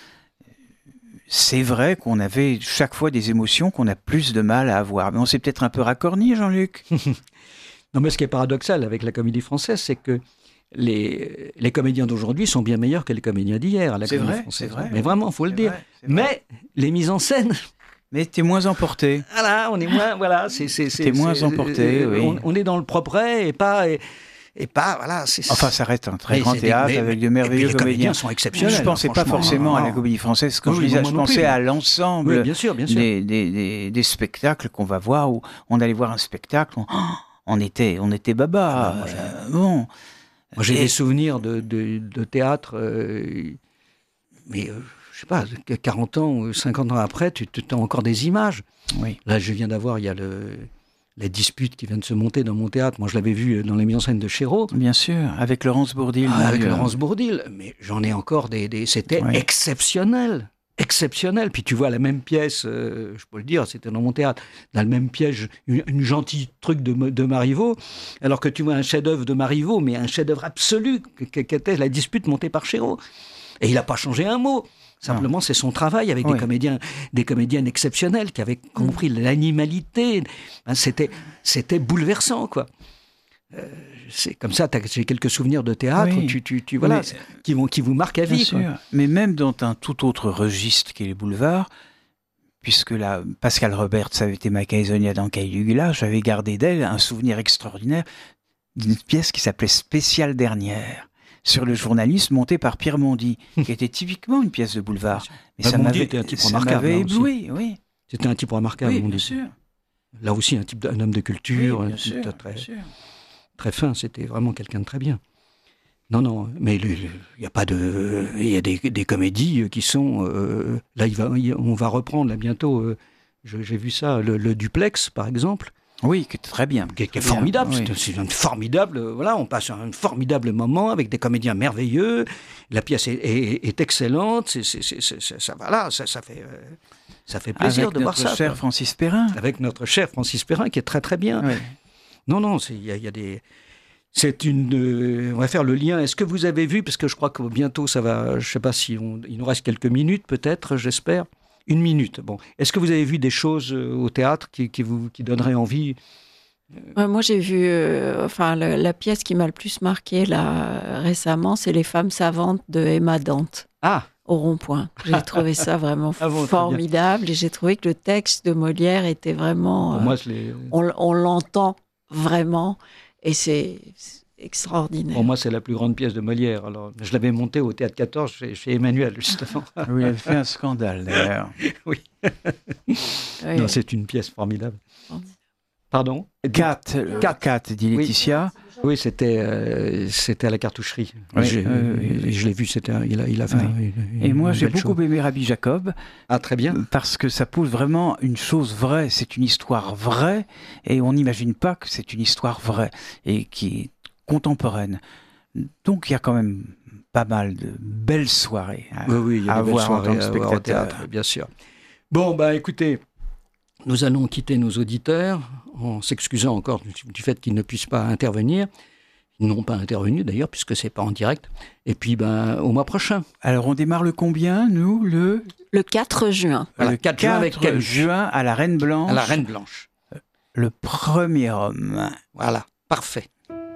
c'est vrai qu'on avait chaque fois des émotions qu'on a plus de mal à avoir. Mais on s'est peut-être un peu racorni, Jean-Luc. Non, mais ce qui est paradoxal avec la Comédie Française, c'est que les, les comédiens d'aujourd'hui sont bien meilleurs que les comédiens d'hier à la c'est Comédie vrai, Française. C'est vrai. Mais vraiment, il faut c'est le dire. Vrai, mais les mises en scène... Mais t'es moins emporté. Voilà, on est moins, voilà, c'est, c'est, c'est t'es moins c'est, emporté, euh, oui. On, on est dans le propre et pas, et, et pas, voilà. C'est, enfin, ça reste un très mais grand théâtre des, mais, avec de merveilleux les comédiens. comédiens sont exceptionnels. Je pensais pas forcément à la Comédie Française. Quand oui, je disais, je pensais plus, à l'ensemble oui, bien sûr, bien sûr. Des, des, des, des spectacles qu'on va voir, où on allait voir un spectacle, on, on était, on était baba. Ah, moi, euh, bon. Moi, j'ai et... des souvenirs de, de, de théâtre, euh, mais. Euh, je sais pas, quarante ans ou cinquante ans après, tu, tu as encore des images. Oui. Là, je viens d'avoir, il y a le, la dispute qui vient de se monter dans mon théâtre. Moi, je l'avais vu dans les mises en scène de Chéreau. Bien sûr, avec Laurence Bourdil. Ah, avec Laurence Bourdil. Mais j'en ai encore des... des c'était oui. exceptionnel. Exceptionnel. Puis tu vois la même pièce, euh, je peux le dire, c'était dans mon théâtre, dans le même piège, une, une gentille truc de, de Marivaux, alors que tu vois un chef-d'œuvre de Marivaux, mais un chef-d'œuvre absolu, qu'était la dispute montée par Chéreau. Et il n'a pas changé un mot. Simplement, non. C'est son travail avec oui. des comédiens, des comédiennes exceptionnelles qui avaient compris l'animalité. C'était, c'était bouleversant, quoi. Euh, c'est comme ça. J'ai quelques souvenirs de théâtre, oui. tu, tu, tu, voilà, mais, qui vont, qui vous marquent à vie. Bien sûr. Mais même dans un tout autre registre qui est les boulevards, puisque là, Pascal Roberts avait été ma Caïsonia dans Caligula, j'avais gardé d'elle un souvenir extraordinaire d'une pièce qui s'appelait Spéciale Dernière. sur le journalisme monté par Pierre Mondy, qui était typiquement une pièce de boulevard. Mais bah, ça Mondy m'avait, était un type ça remarquable, m'avait hein, aussi. ébloui, oui. C'était un type remarquable, Oui, on bien dit. sûr. Là aussi, un type, un homme de culture, Oui, un bien type sûr, très, bien sûr. très fin. C'était vraiment quelqu'un de très bien. Non, non, mais il y a pas de, il y a des, des comédies qui sont euh, là. Il va, on va reprendre là bientôt. Euh, je, j'ai vu ça, le, le Duplex, par exemple. Oui, qui est très bien. Qui est, qui est très bien, formidable. oui. C'est, c'est un formidable. Voilà, on passe un formidable moment avec des comédiens merveilleux. La pièce est, est, est excellente. C'est, c'est, c'est, c'est, ça, voilà, ça, ça fait, euh, ça fait plaisir Avec de voir ça. notre cher quoi. Francis Perrin. Avec notre cher Francis Perrin, qui est très très bien. Oui. Non, non, il y, y a des. C'est une. Euh, on va faire le lien. Est-ce que vous avez vu, parce que je crois que bientôt ça va. Je ne sais pas si on, il nous reste quelques minutes, peut-être, j'espère. Une minute. Bon. Est-ce que vous avez vu des choses euh, au théâtre qui, qui vous qui donneraient envie? Ouais, moi, j'ai vu. Euh, enfin, le, la pièce qui m'a le plus marqué là récemment, c'est Les Femmes savantes de Emma Dante. Ah. Au Rond-Point. J'ai trouvé ça vraiment Ah bon, formidable et j'ai trouvé que le texte de Molière était vraiment. Pour euh, moi, je l'ai... on, on l'entend vraiment et c'est, c'est extraordinaire. Pour moi, c'est la plus grande pièce de Molière. Alors, je l'avais montée au Théâtre quatorze chez, chez Emmanuel, justement. Oui, elle fait un scandale, d'ailleurs. Oui. Oui. Non, c'est une pièce formidable. Pardon? Cat, Cat. Cat, dit Laetitia. Oui, c'était, euh, c'était à la cartoucherie. Oui, J'ai- euh, oui. je l'ai vu, c'était, un- il, a, il a fait Oui. un- une, Et moi, une j'ai belle beaucoup chose. aimé Rabbi Jacob. Ah, très bien. Parce que ça pose vraiment une chose vraie. C'est une histoire vraie et on n'imagine pas que c'est une histoire vraie et qui est contemporaine. Donc il y a quand même pas mal de belles soirées à, Oui, oui, il y a à des belles voir en soirées tant que à voir au spectateur. théâtre, bien sûr. Bon, bah écoutez, nous allons quitter nos auditeurs en s'excusant encore du, du fait qu'ils ne puissent pas intervenir. Ils n'ont pas intervenu d'ailleurs, puisque c'est pas en direct. Et puis, ben, au mois prochain. Alors on démarre le combien, nous le, Le quatre juin. Voilà, le quatre juin avec Camus. juin à la Reine Blanche. À la Reine Blanche. Le premier homme. Voilà, parfait.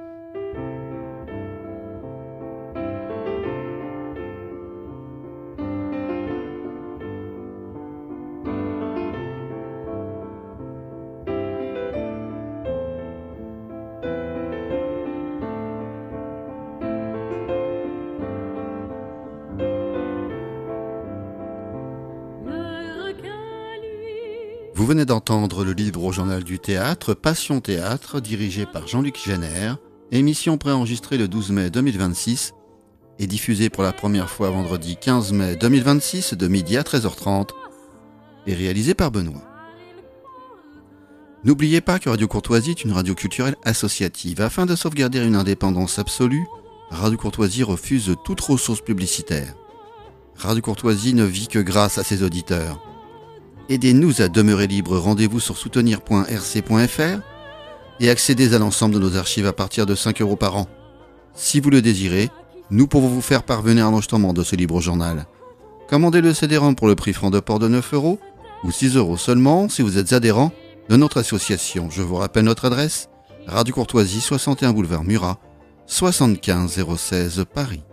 Vous venez d'entendre le livre au journal du théâtre, Passion Théâtre, dirigé par Jean-Luc Génère, émission préenregistrée le douze mai deux mille vingt-six et diffusée pour la première fois vendredi quinze mai deux mille vingt-six de midi à treize heures trente et réalisée par Benoît. N'oubliez pas que Radio Courtoisie est une radio culturelle associative. Afin de sauvegarder une indépendance absolue, Radio Courtoisie refuse toute ressource publicitaire. Radio Courtoisie ne vit que grâce à ses auditeurs. Aidez-nous à demeurer libre. Rendez-vous sur soutenir point r c point f r et accédez à l'ensemble de nos archives à partir de cinq euros par an. Si vous le désirez, nous pouvons vous faire parvenir l'enregistrement de ce libre journal. Commandez le C D-ROM pour le prix franc de port de neuf euros ou six euros seulement si vous êtes adhérent de notre association. Je vous rappelle notre adresse, Radio Courtoisie, soixante et un boulevard Murat, soixante-quinze zéro seize Paris.